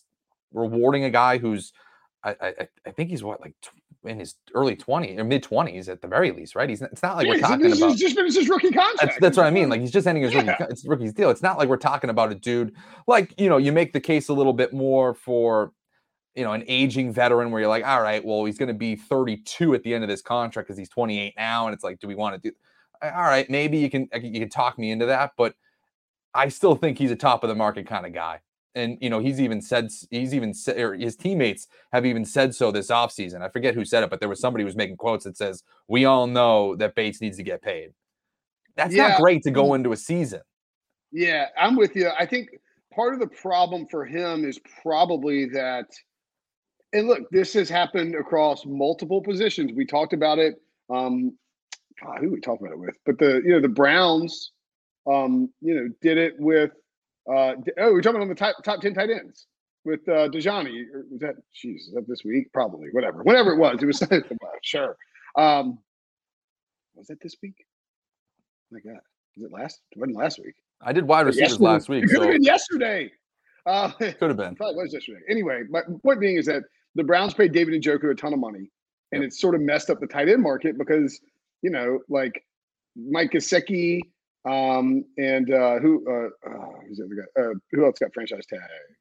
rewarding a guy who's, I, I, I think he's what, like in his early twenties or mid twenties at the very least, right? He's it's not like yeah, we're talking this about is just finished his rookie contract. That's, that's what I mean. Like he's just ending his yeah. rookie, it's rookie's deal. It's not like we're talking about a dude like, you know, you make the case a little bit more for, you know, an aging veteran where you're like, all right, well, he's going to be thirty-two at the end of this contract because he's twenty-eight now, and it's like, do we want to do? All right, maybe you can you can talk me into that, but I still think he's a top of the market kind of guy. And, you know, he's even said, he's even said, or his teammates have even said so this offseason. I forget who said it, but there was somebody who was making quotes that says, we all know that Bates needs to get paid. That's yeah. not great to go into a season. Yeah, I'm with you. I think part of the problem for him is probably that, and look, this has happened across multiple positions. We talked about it. Um, God, who we talked about it with? But the, you know, the Browns, um, you know, did it with, Uh, oh, we're talking on the top, top ten tight ends with uh, Dejani. Or was that, geez, is that this week? Probably, whatever. Whenever it was, it was sure. Um, was that this week? Oh my God, was it last? It wasn't last week. I did wide receivers yesterday. last week. It could so. have been yesterday. Uh, could have been. Probably was yesterday. Anyway, my point being is that the Browns paid David Njoku a ton of money, and yep. it sort of messed up the tight end market because, you know, like Mike Gesicki, Um, and uh, who uh, uh, who's the other guy? Uh, who else got franchise tag?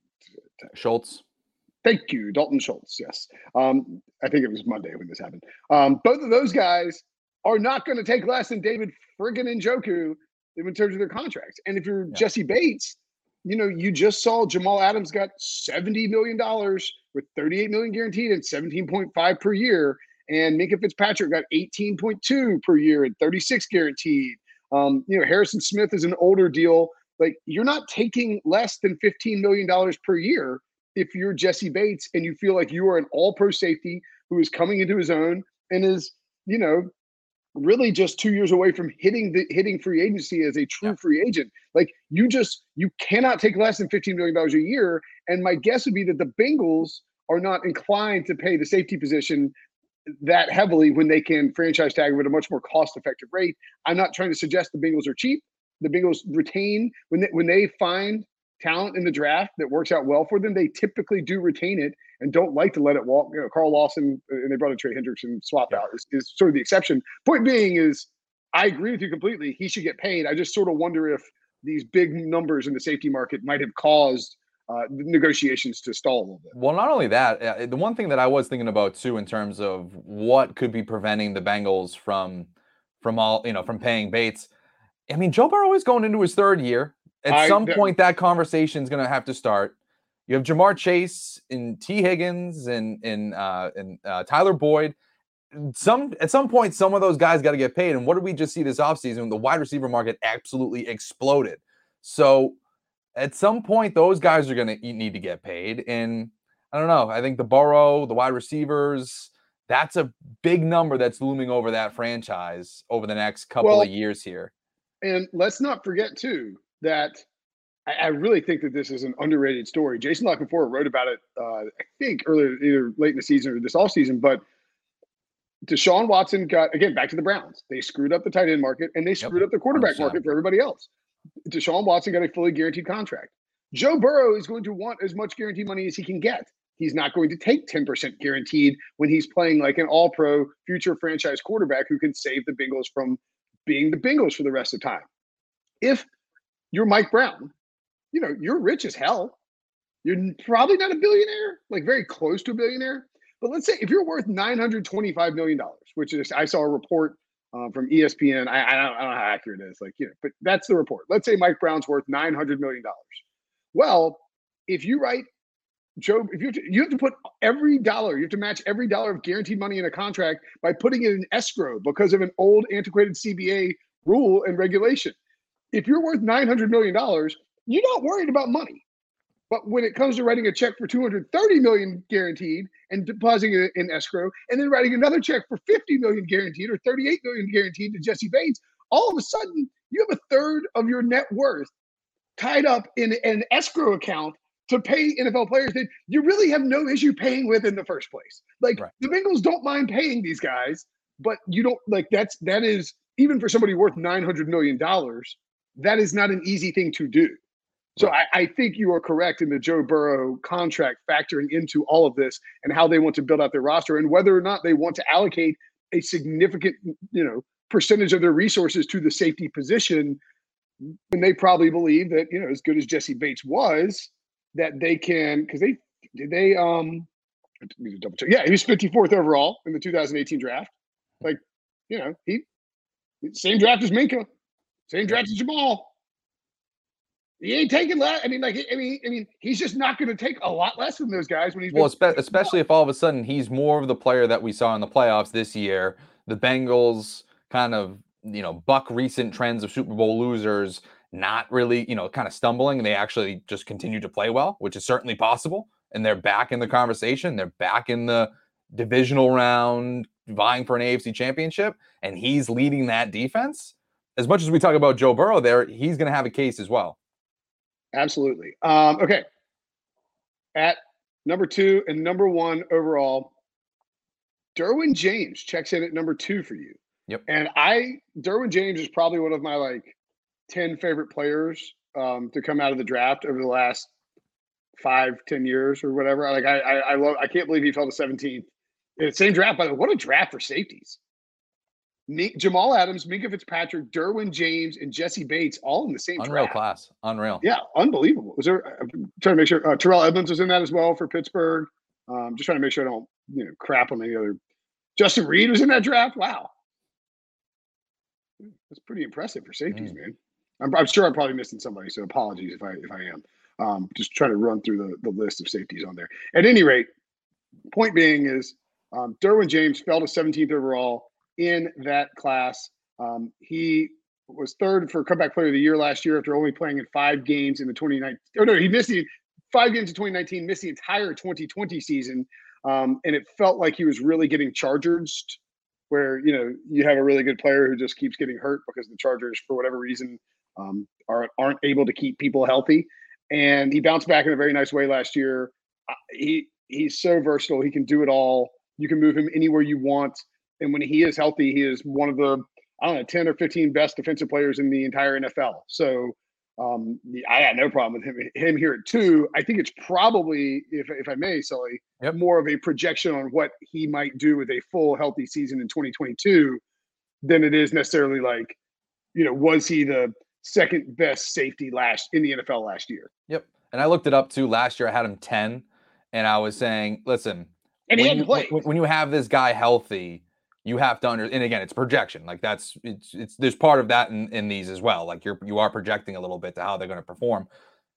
Schultz. Thank you, Dalton Schultz. Yes, um, I think it was Monday when this happened. Um, both of those guys are not going to take less than David friggin' Njoku in terms of their contracts. And if you're yeah. Jesse Bates, you know, you just saw Jamal Adams got seventy million dollars with thirty-eight million dollars guaranteed and seventeen point five per year, and Minkah Fitzpatrick got eighteen point two per year and thirty-six guaranteed. Um, you know, Harrison Smith is an older deal. Like, you're not taking less than fifteen million dollars per year if you're Jesse Bates and you feel like you are an all-pro safety who is coming into his own and is, you know, really just two years away from hitting the hitting free agency as a true yeah. free agent. Like, you just, you cannot take less than fifteen million dollars a year. And my guess would be that the Bengals are not inclined to pay the safety position that heavily when they can franchise tag at a much more cost-effective rate. I'm not trying to suggest the Bengals are cheap. The Bengals retain when they, when they find talent in the draft that works out well for them, they typically do retain it and don't like to let it walk. You know, Carl Lawson and they brought in Trey Hendrickson swap out is, is sort of the exception. Point being is, I agree with you completely. He should get paid. I just sort of wonder if these big numbers in the safety market might have caused Uh, negotiations to stall a little bit. Well, not only that, uh, the one thing that I was thinking about too, in terms of what could be preventing the Bengals from, from all you know, from paying Bates. I mean, Joe Burrow is going into his third year. At I, some that, point, that conversation is going to have to start. You have Jamar Chase and T. Higgins and and uh, and uh, Tyler Boyd. Some at some point, some of those guys got to get paid. And what did we just see this offseason? The wide receiver market absolutely exploded. So at some point, those guys are going to need to get paid. And I don't know. I think the Burrow, the wide receivers, that's a big number that's looming over that franchise over the next couple well, of years here. And let's not forget, too, that I, I really think that this is an underrated story. Jason La Canfora wrote about it, uh, I think, earlier, either late in the season or this offseason. But Deshaun Watson got, again, back to the Browns. They screwed up the tight end market, and they screwed yep. up the quarterback market for everybody else. Deshaun Watson got a fully guaranteed contract. Joe Burrow is going to want as much guaranteed money as he can get. He's not going to take ten percent guaranteed when he's playing like an all-pro future franchise quarterback who can save the Bengals from being the Bengals for the rest of the time. If you're Mike Brown, you know, you're rich as hell. You're probably not a billionaire, like very close to a billionaire. But let's say if you're worth nine hundred twenty-five million dollars, which is, I saw a report Um, from E S P N. I, I, don't, I don't know how accurate it is, like, you know, but that's the report. Let's say Mike Brown's worth nine hundred million dollars. Well, if you write Joe, if you have, to, you have to put every dollar, you have to match every dollar of guaranteed money in a contract by putting it in escrow because of an old antiquated C B A rule and regulation. If you're worth nine hundred million dollars, you're not worried about money. But when it comes to writing a check for two hundred thirty million dollars guaranteed and depositing it in escrow, and then writing another check for fifty million dollars guaranteed or thirty-eight million dollars guaranteed to Jesse Bates, all of a sudden you have a third of your net worth tied up in an escrow account to pay N F L players that you really have no issue paying with in the first place. Like right. the Bengals don't mind paying these guys, but you don't like that's that is even for somebody worth nine hundred million dollars, that is not an easy thing to do. So right. I, I think you are correct in the Joe Burrow contract factoring into all of this and how they want to build out their roster and whether or not they want to allocate a significant, you know, percentage of their resources to the safety position when they probably believe that, you know, as good as Jessie Bates was, that they can, because they did they um double check. Yeah, he was fifty-fourth overall in the two thousand eighteen draft. Like, you know, he same draft as Minkah, same draft as Jamal. He ain't taking less. I mean, like, I mean, I mean, he's just not going to take a lot less than those guys when he's well, been- especially if all of a sudden he's more of the player that we saw in the playoffs this year. The Bengals kind of, you know, buck recent trends of Super Bowl losers, not really, you know, kind of stumbling. They actually just continue to play well, which is certainly possible. And they're back in the conversation. They're back in the divisional round, vying for an A F C championship. And he's leading that defense. As much as we talk about Joe Burrow there, he's going to have a case as well. Absolutely. Um, okay. At number two and number one overall, Derwin James checks in at number two for you. Yep. And I, Derwin James is probably one of my like ten favorite players um, to come out of the draft over the last five, ten years or whatever. Like I, I, I love. I can't believe he fell to seventeenth. In the same draft, by the way. What a draft for safeties! Jamal Adams, Minkah Fitzpatrick, Derwin James, and Jessie Bates all in the same Unreal draft. class. Unreal. Yeah, unbelievable. Was there? I'm trying to make sure uh, Terrell Edmonds was in that as well for Pittsburgh. Um, just trying to make sure I don't, you know, crap on any other. Justin Reed was in that draft. Wow, that's pretty impressive for safeties, mm. man. I'm, I'm sure I'm probably missing somebody, so apologies if I if I am. Um, just trying to run through the, the list of safeties on there. At any rate, point being is um, Derwin James fell to seventeenth overall in that class. Um, he was third for comeback player of the year last year after only playing in five games in the twenty nineteen. Oh no, he missed the five games in twenty nineteen, missed the entire twenty twenty season. Um, and it felt like he was really getting charged, where, you know, you have a really good player who just keeps getting hurt because the Chargers, for whatever reason, um, are, aren't able to keep people healthy. And he bounced back in a very nice way last year. Uh, he he's so versatile. He can do it all. You can move him anywhere you want. And when he is healthy, he is one of the, I don't know, ten or fifteen best defensive players in the entire N F L. So um, I had no problem with him, him here at two. I think it's probably, if if I may, Sully, yep. more of a projection on what he might do with a full healthy season in twenty twenty-two than it is necessarily like, you know, was he the second best safety last in the N F L last year? Yep. And I looked it up too. Last year I had him ten, and I was saying, listen, and when, he you, when, when you have this guy healthy, you have to under, and again, it's projection. Like that's, it's, it's, there's part of that in, in these as well. Like you're, you are projecting a little bit to how they're going to perform.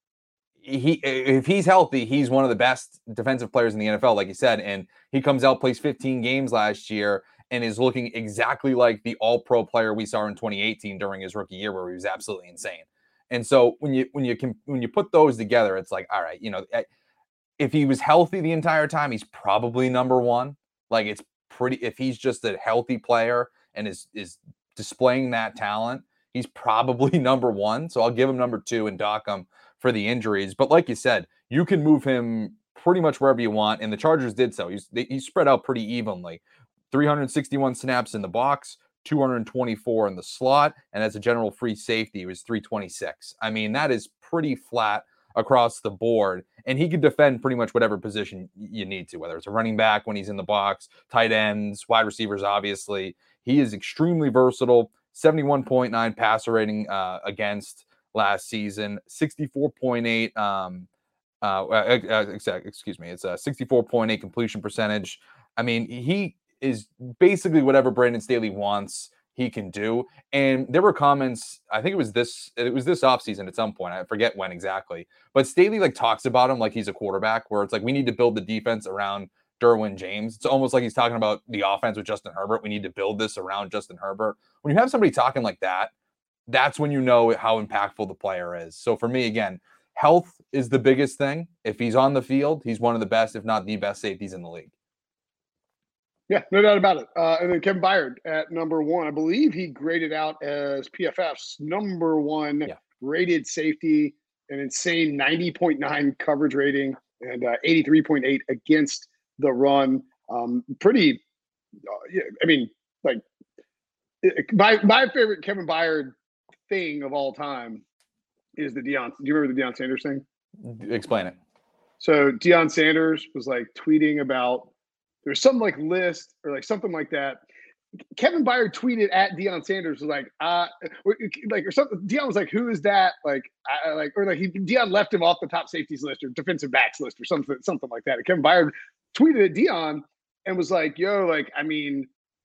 He, if he's healthy, he's one of the best defensive players in the N F L, like you said, and he comes out, plays fifteen games last year and is looking exactly like the all pro player we saw in twenty eighteen during his rookie year, where he was absolutely insane. And so when you, when you can, when you put those together, it's like, all right, you know, if he was healthy the entire time, he's probably number one. Like it's pretty, if he's just a healthy player and is is displaying that talent, he's probably number one. So I'll give him number two and dock him for the injuries. But like you said, you can move him pretty much wherever you want, and the Chargers did so. He's he's spread out pretty evenly. three hundred sixty-one snaps in the box, two hundred twenty-four in the slot, and as a general free safety, he was three twenty-six. I mean, that is pretty flat across the board, and he can defend pretty much whatever position you need to, whether it's a running back when he's in the box, tight ends, wide receivers, obviously. He is extremely versatile, seventy-one point nine passer rating uh, against last season, sixty-four point eight, um, uh, uh, excuse me, it's a sixty-four point eight completion percentage. I mean, he is basically whatever Brandon Staley wants, he can do. And there were comments, I think it was this, it was this offseason at some point, I forget when exactly, but Staley like talks about him like he's a quarterback, where it's like, we need to build the defense around Derwin James. It's almost like he's talking about the offense with Justin Herbert. We need to build this around Justin Herbert. When you have somebody talking like that, that's when you know how impactful the player is. So for me, again, health is the biggest thing. If he's on the field, he's one of the best, if not the best safeties in the league. Yeah, no doubt about it. Uh, and then Kevin Byard at number one. I believe he graded out as P F F's number one yeah. rated safety, an insane ninety point nine coverage rating, and uh, eighty-three point eight against the run. Um, pretty, uh, yeah, I mean, like, my, my favorite Kevin Byard thing of all time is the Deion. Do you remember the Deion Sanders thing? Explain it. So Deion Sanders was like tweeting about there's some like list or like something like that. Kevin Byard tweeted at Deion Sanders was like, uh, like or something. Deion was like, "Who is that?" Like, I, like or like he Deion left him off the top safeties list or defensive backs list or something, something like that. And Kevin Byard tweeted at Deion and was like, "Yo, like, I mean,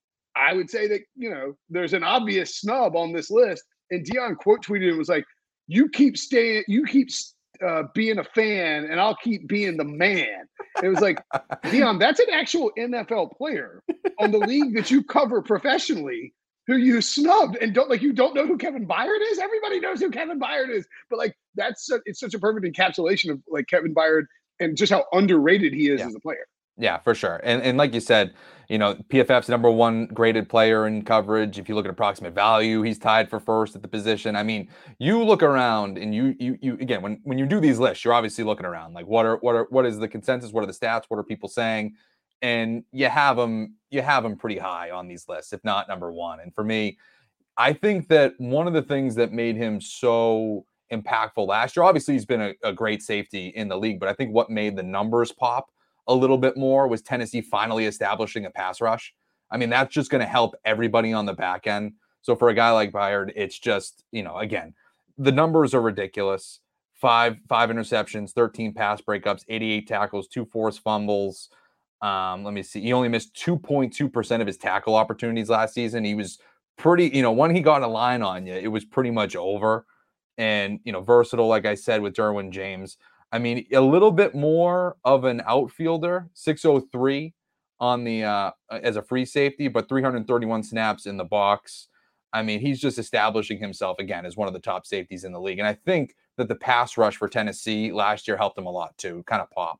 I would say that you know there's an obvious snub on this list." And Deion quote tweeted and was like, "You keep staying, you keep." Uh, being a fan, and I'll keep being the man. It was like, Deion, that's an actual N F L player on the league that you cover professionally, who you snubbed and don't like. You don't know who Kevin Byard is. Everybody knows who Kevin Byard is, but like that's a, it's such a perfect encapsulation of like Kevin Byard and just how underrated he is yeah. as a player. Yeah, for sure. And and like you said, you know, P F F's number one graded player in coverage. If you look at approximate value, he's tied for first at the position. I mean, you look around and you you you again, when when you do these lists, you're obviously looking around. Like what are what are what is the consensus? What are the stats? What are people saying? And you have them you have them pretty high on these lists, if not number one. And for me, I think that one of the things that made him so impactful last year, obviously he's been a, a great safety in the league, but I think what made the numbers pop a little bit more was Tennessee finally establishing a pass rush. I mean, that's just going to help everybody on the back end. So for a guy like Byard, it's just, you know, again, the numbers are ridiculous. Five, five interceptions, thirteen pass breakups, eighty-eight tackles, two forced fumbles. Um, let me see. He only missed two point two percent of his tackle opportunities last season. He was pretty, you know, when he got a line on you, it was pretty much over. And, you know, versatile, like I said, with Derwin James. I mean, a little bit more of an outfielder, six oh three on the uh, as a free safety, but three hundred thirty-one snaps in the box. I mean, he's just establishing himself again as one of the top safeties in the league. And I think that the pass rush for Tennessee last year helped him a lot too, kind of pop.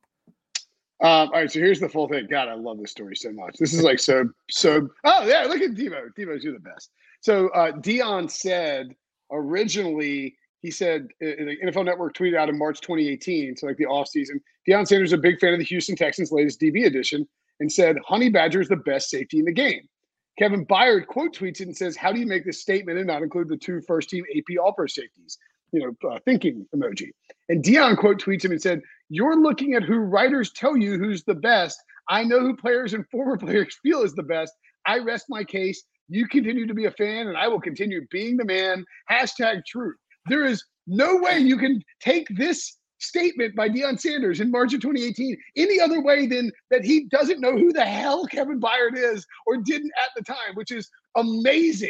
Um, all right, so here's the full thing. God, I love this story so much. This is like so, so, oh, yeah, look at Devo. Devo's, you're the best. So uh, Deion said originally, he said, the N F L Network tweeted out in March twenty eighteen, so like the offseason, Deion Sanders is a big fan of the Houston Texans' latest D B edition and said, Honey Badger is the best safety in the game. Kevin Byard quote tweets it and says, how do you make this statement and not include the two first-team A P All-Pro safeties? You know, uh, thinking emoji. And Deion quote tweets him and said, you're looking at who writers tell you who's the best. I know who players and former players feel is the best. I rest my case. You continue to be a fan, and I will continue being the man. Hashtag truth. There is no way you can take this statement by Deion Sanders in March of twenty eighteen any other way than that he doesn't know who the hell Kevin Byard is or didn't at the time, which is amazing.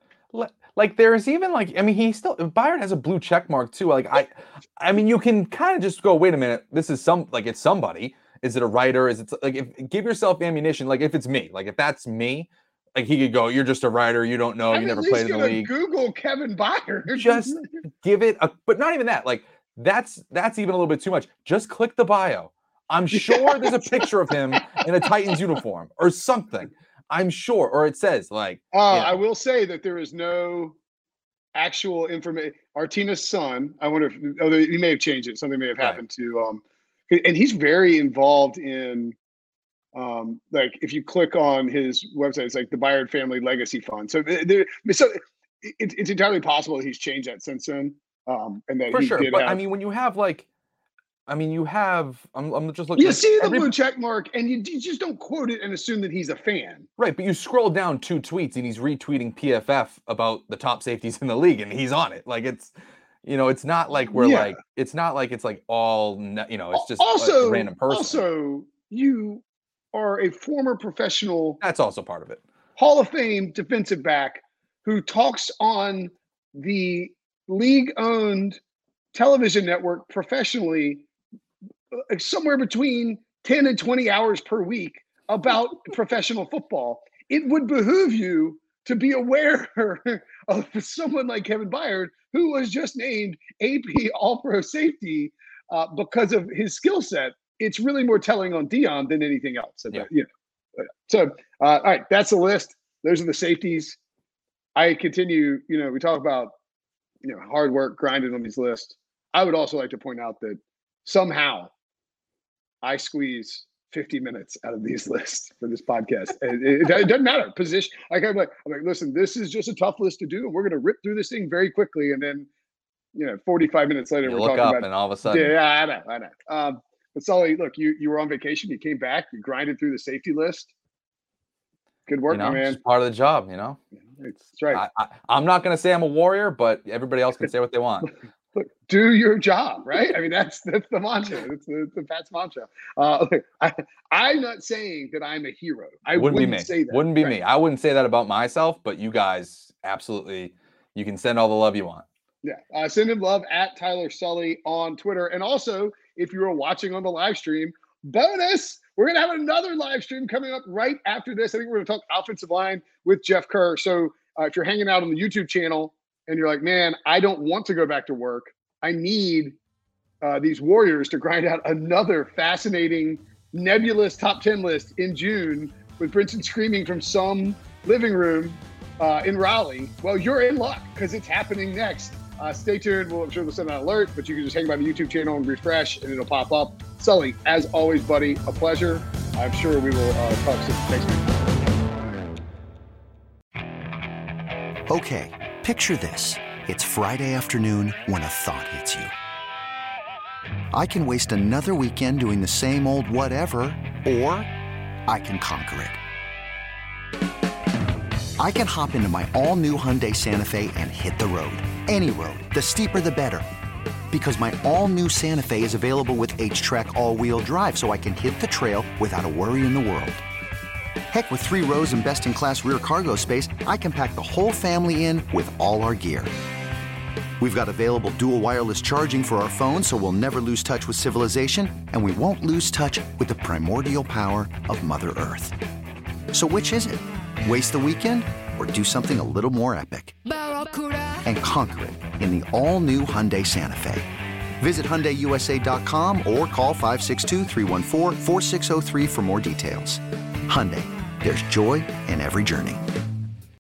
Like there's even like, I mean, he still, Byard has a blue check mark too. Like I, I mean, you can kind of just go, wait a minute, this is some, like it's somebody. Is it a writer? Is it like, if, give yourself ammunition. Like if it's me, like if that's me, like he could go, you're just a writer. You don't know. I'm you never played in the league. Google Kevin Byard. Just give it a, but not even that. Like that's, that's even a little bit too much. Just click the bio. I'm sure there's a picture of him in a Titans uniform or something. I'm sure. Or it says like, uh, you know. I will say that there is no actual information. Artina's son, I wonder if, oh, he may have changed it. Something may have happened right. to, um, and he's very involved in, um, like if you click on his website, it's like the Byard Family Legacy Fund. So, there, so it, it's entirely possible that he's changed that since then. Um, and that for he sure. Did but have, I mean, when you have like, I mean, you have, I'm, I'm just looking. You like see the every, blue check mark and you, you just don't quote it and assume that he's a fan. Right. But you scroll down two tweets and he's retweeting P F F about the top safeties in the league and he's on it. Like it's, you know, it's not like we're yeah. like, it's not like it's like all, you know, it's just also, a random person. Also, you are a former professional. That's also part of it. Hall of Fame defensive back who talks on the league-owned television network professionally somewhere between ten and twenty hours per week about professional football. It would behoove you to be aware of someone like Kevin Byard, who was just named A P All-Pro Safety uh, because of his skill set. It's really more telling on Deion than anything else. So, yeah. you know, so uh, all right, that's the list. Those are the safeties. I continue, you know, we talk about, you know, hard work, grinding on these lists. I would also like to point out that somehow I squeeze fifty minutes out of these lists for this podcast. And it, it, it doesn't matter position. Like I'm like, I'm like, listen, this is just a tough list to do, and we're going to rip through this thing very quickly. And then you know, forty-five minutes later, you we're look talking up about. And all of a sudden. Yeah, I know, I know. Um, but Sully, look, you you were on vacation. You came back. You grinded through the safety list. Good work, you know, my man. It's part of the job, you know. That's right. I, I, I'm not going to say I'm a warrior, but everybody else can say what they want. Look, do your job, right? I mean, that's that's the mantra. That's the, the Pat's mantra. Uh, look, I, I'm not saying that I'm a hero. I wouldn't, wouldn't be me. say that. Wouldn't be right? me. I wouldn't say that about myself, but you guys, absolutely, you can send all the love you want. Yeah. Uh, send him love at Tyler Sully on Twitter. And also, if you are watching on the live stream, bonus, we're going to have another live stream coming up right after this. I think we're going to talk offensive line with Jeff Kerr. So uh, if you're hanging out on the YouTube channel and you're like, man, I don't want to go back to work. I need uh, these Warriors to grind out another fascinating, nebulous top ten list in June with Brinson screaming from some living room uh, in Raleigh. Well, you're in luck because it's happening next. Uh, stay tuned. We'll, I'm sure we'll send an alert, but you can just hang by the YouTube channel and refresh, and it'll pop up. Sully, as always, buddy, a pleasure. I'm sure we will uh, talk soon. Next week. Okay, picture this. It's Friday afternoon when a thought hits you. I can waste another weekend doing the same old whatever, or I can conquer it. I can hop into my all-new Hyundai Santa Fe and hit the road. Any road. The steeper, the better. Because my all-new Santa Fe is available with H-Track all-wheel drive, so I can hit the trail without a worry in the world. Heck, with three rows and best-in-class rear cargo space, I can pack the whole family in with all our gear. We've got available dual wireless charging for our phones, so we'll never lose touch with civilization, and we won't lose touch with the primordial power of Mother Earth. So which is it? Waste the weekend or do something a little more epic? And conquer it in the all-new Hyundai Santa Fe. Visit Hyundai U S A dot com or call five six two, three one four, four six zero three for more details. Hyundai, there's joy in every journey.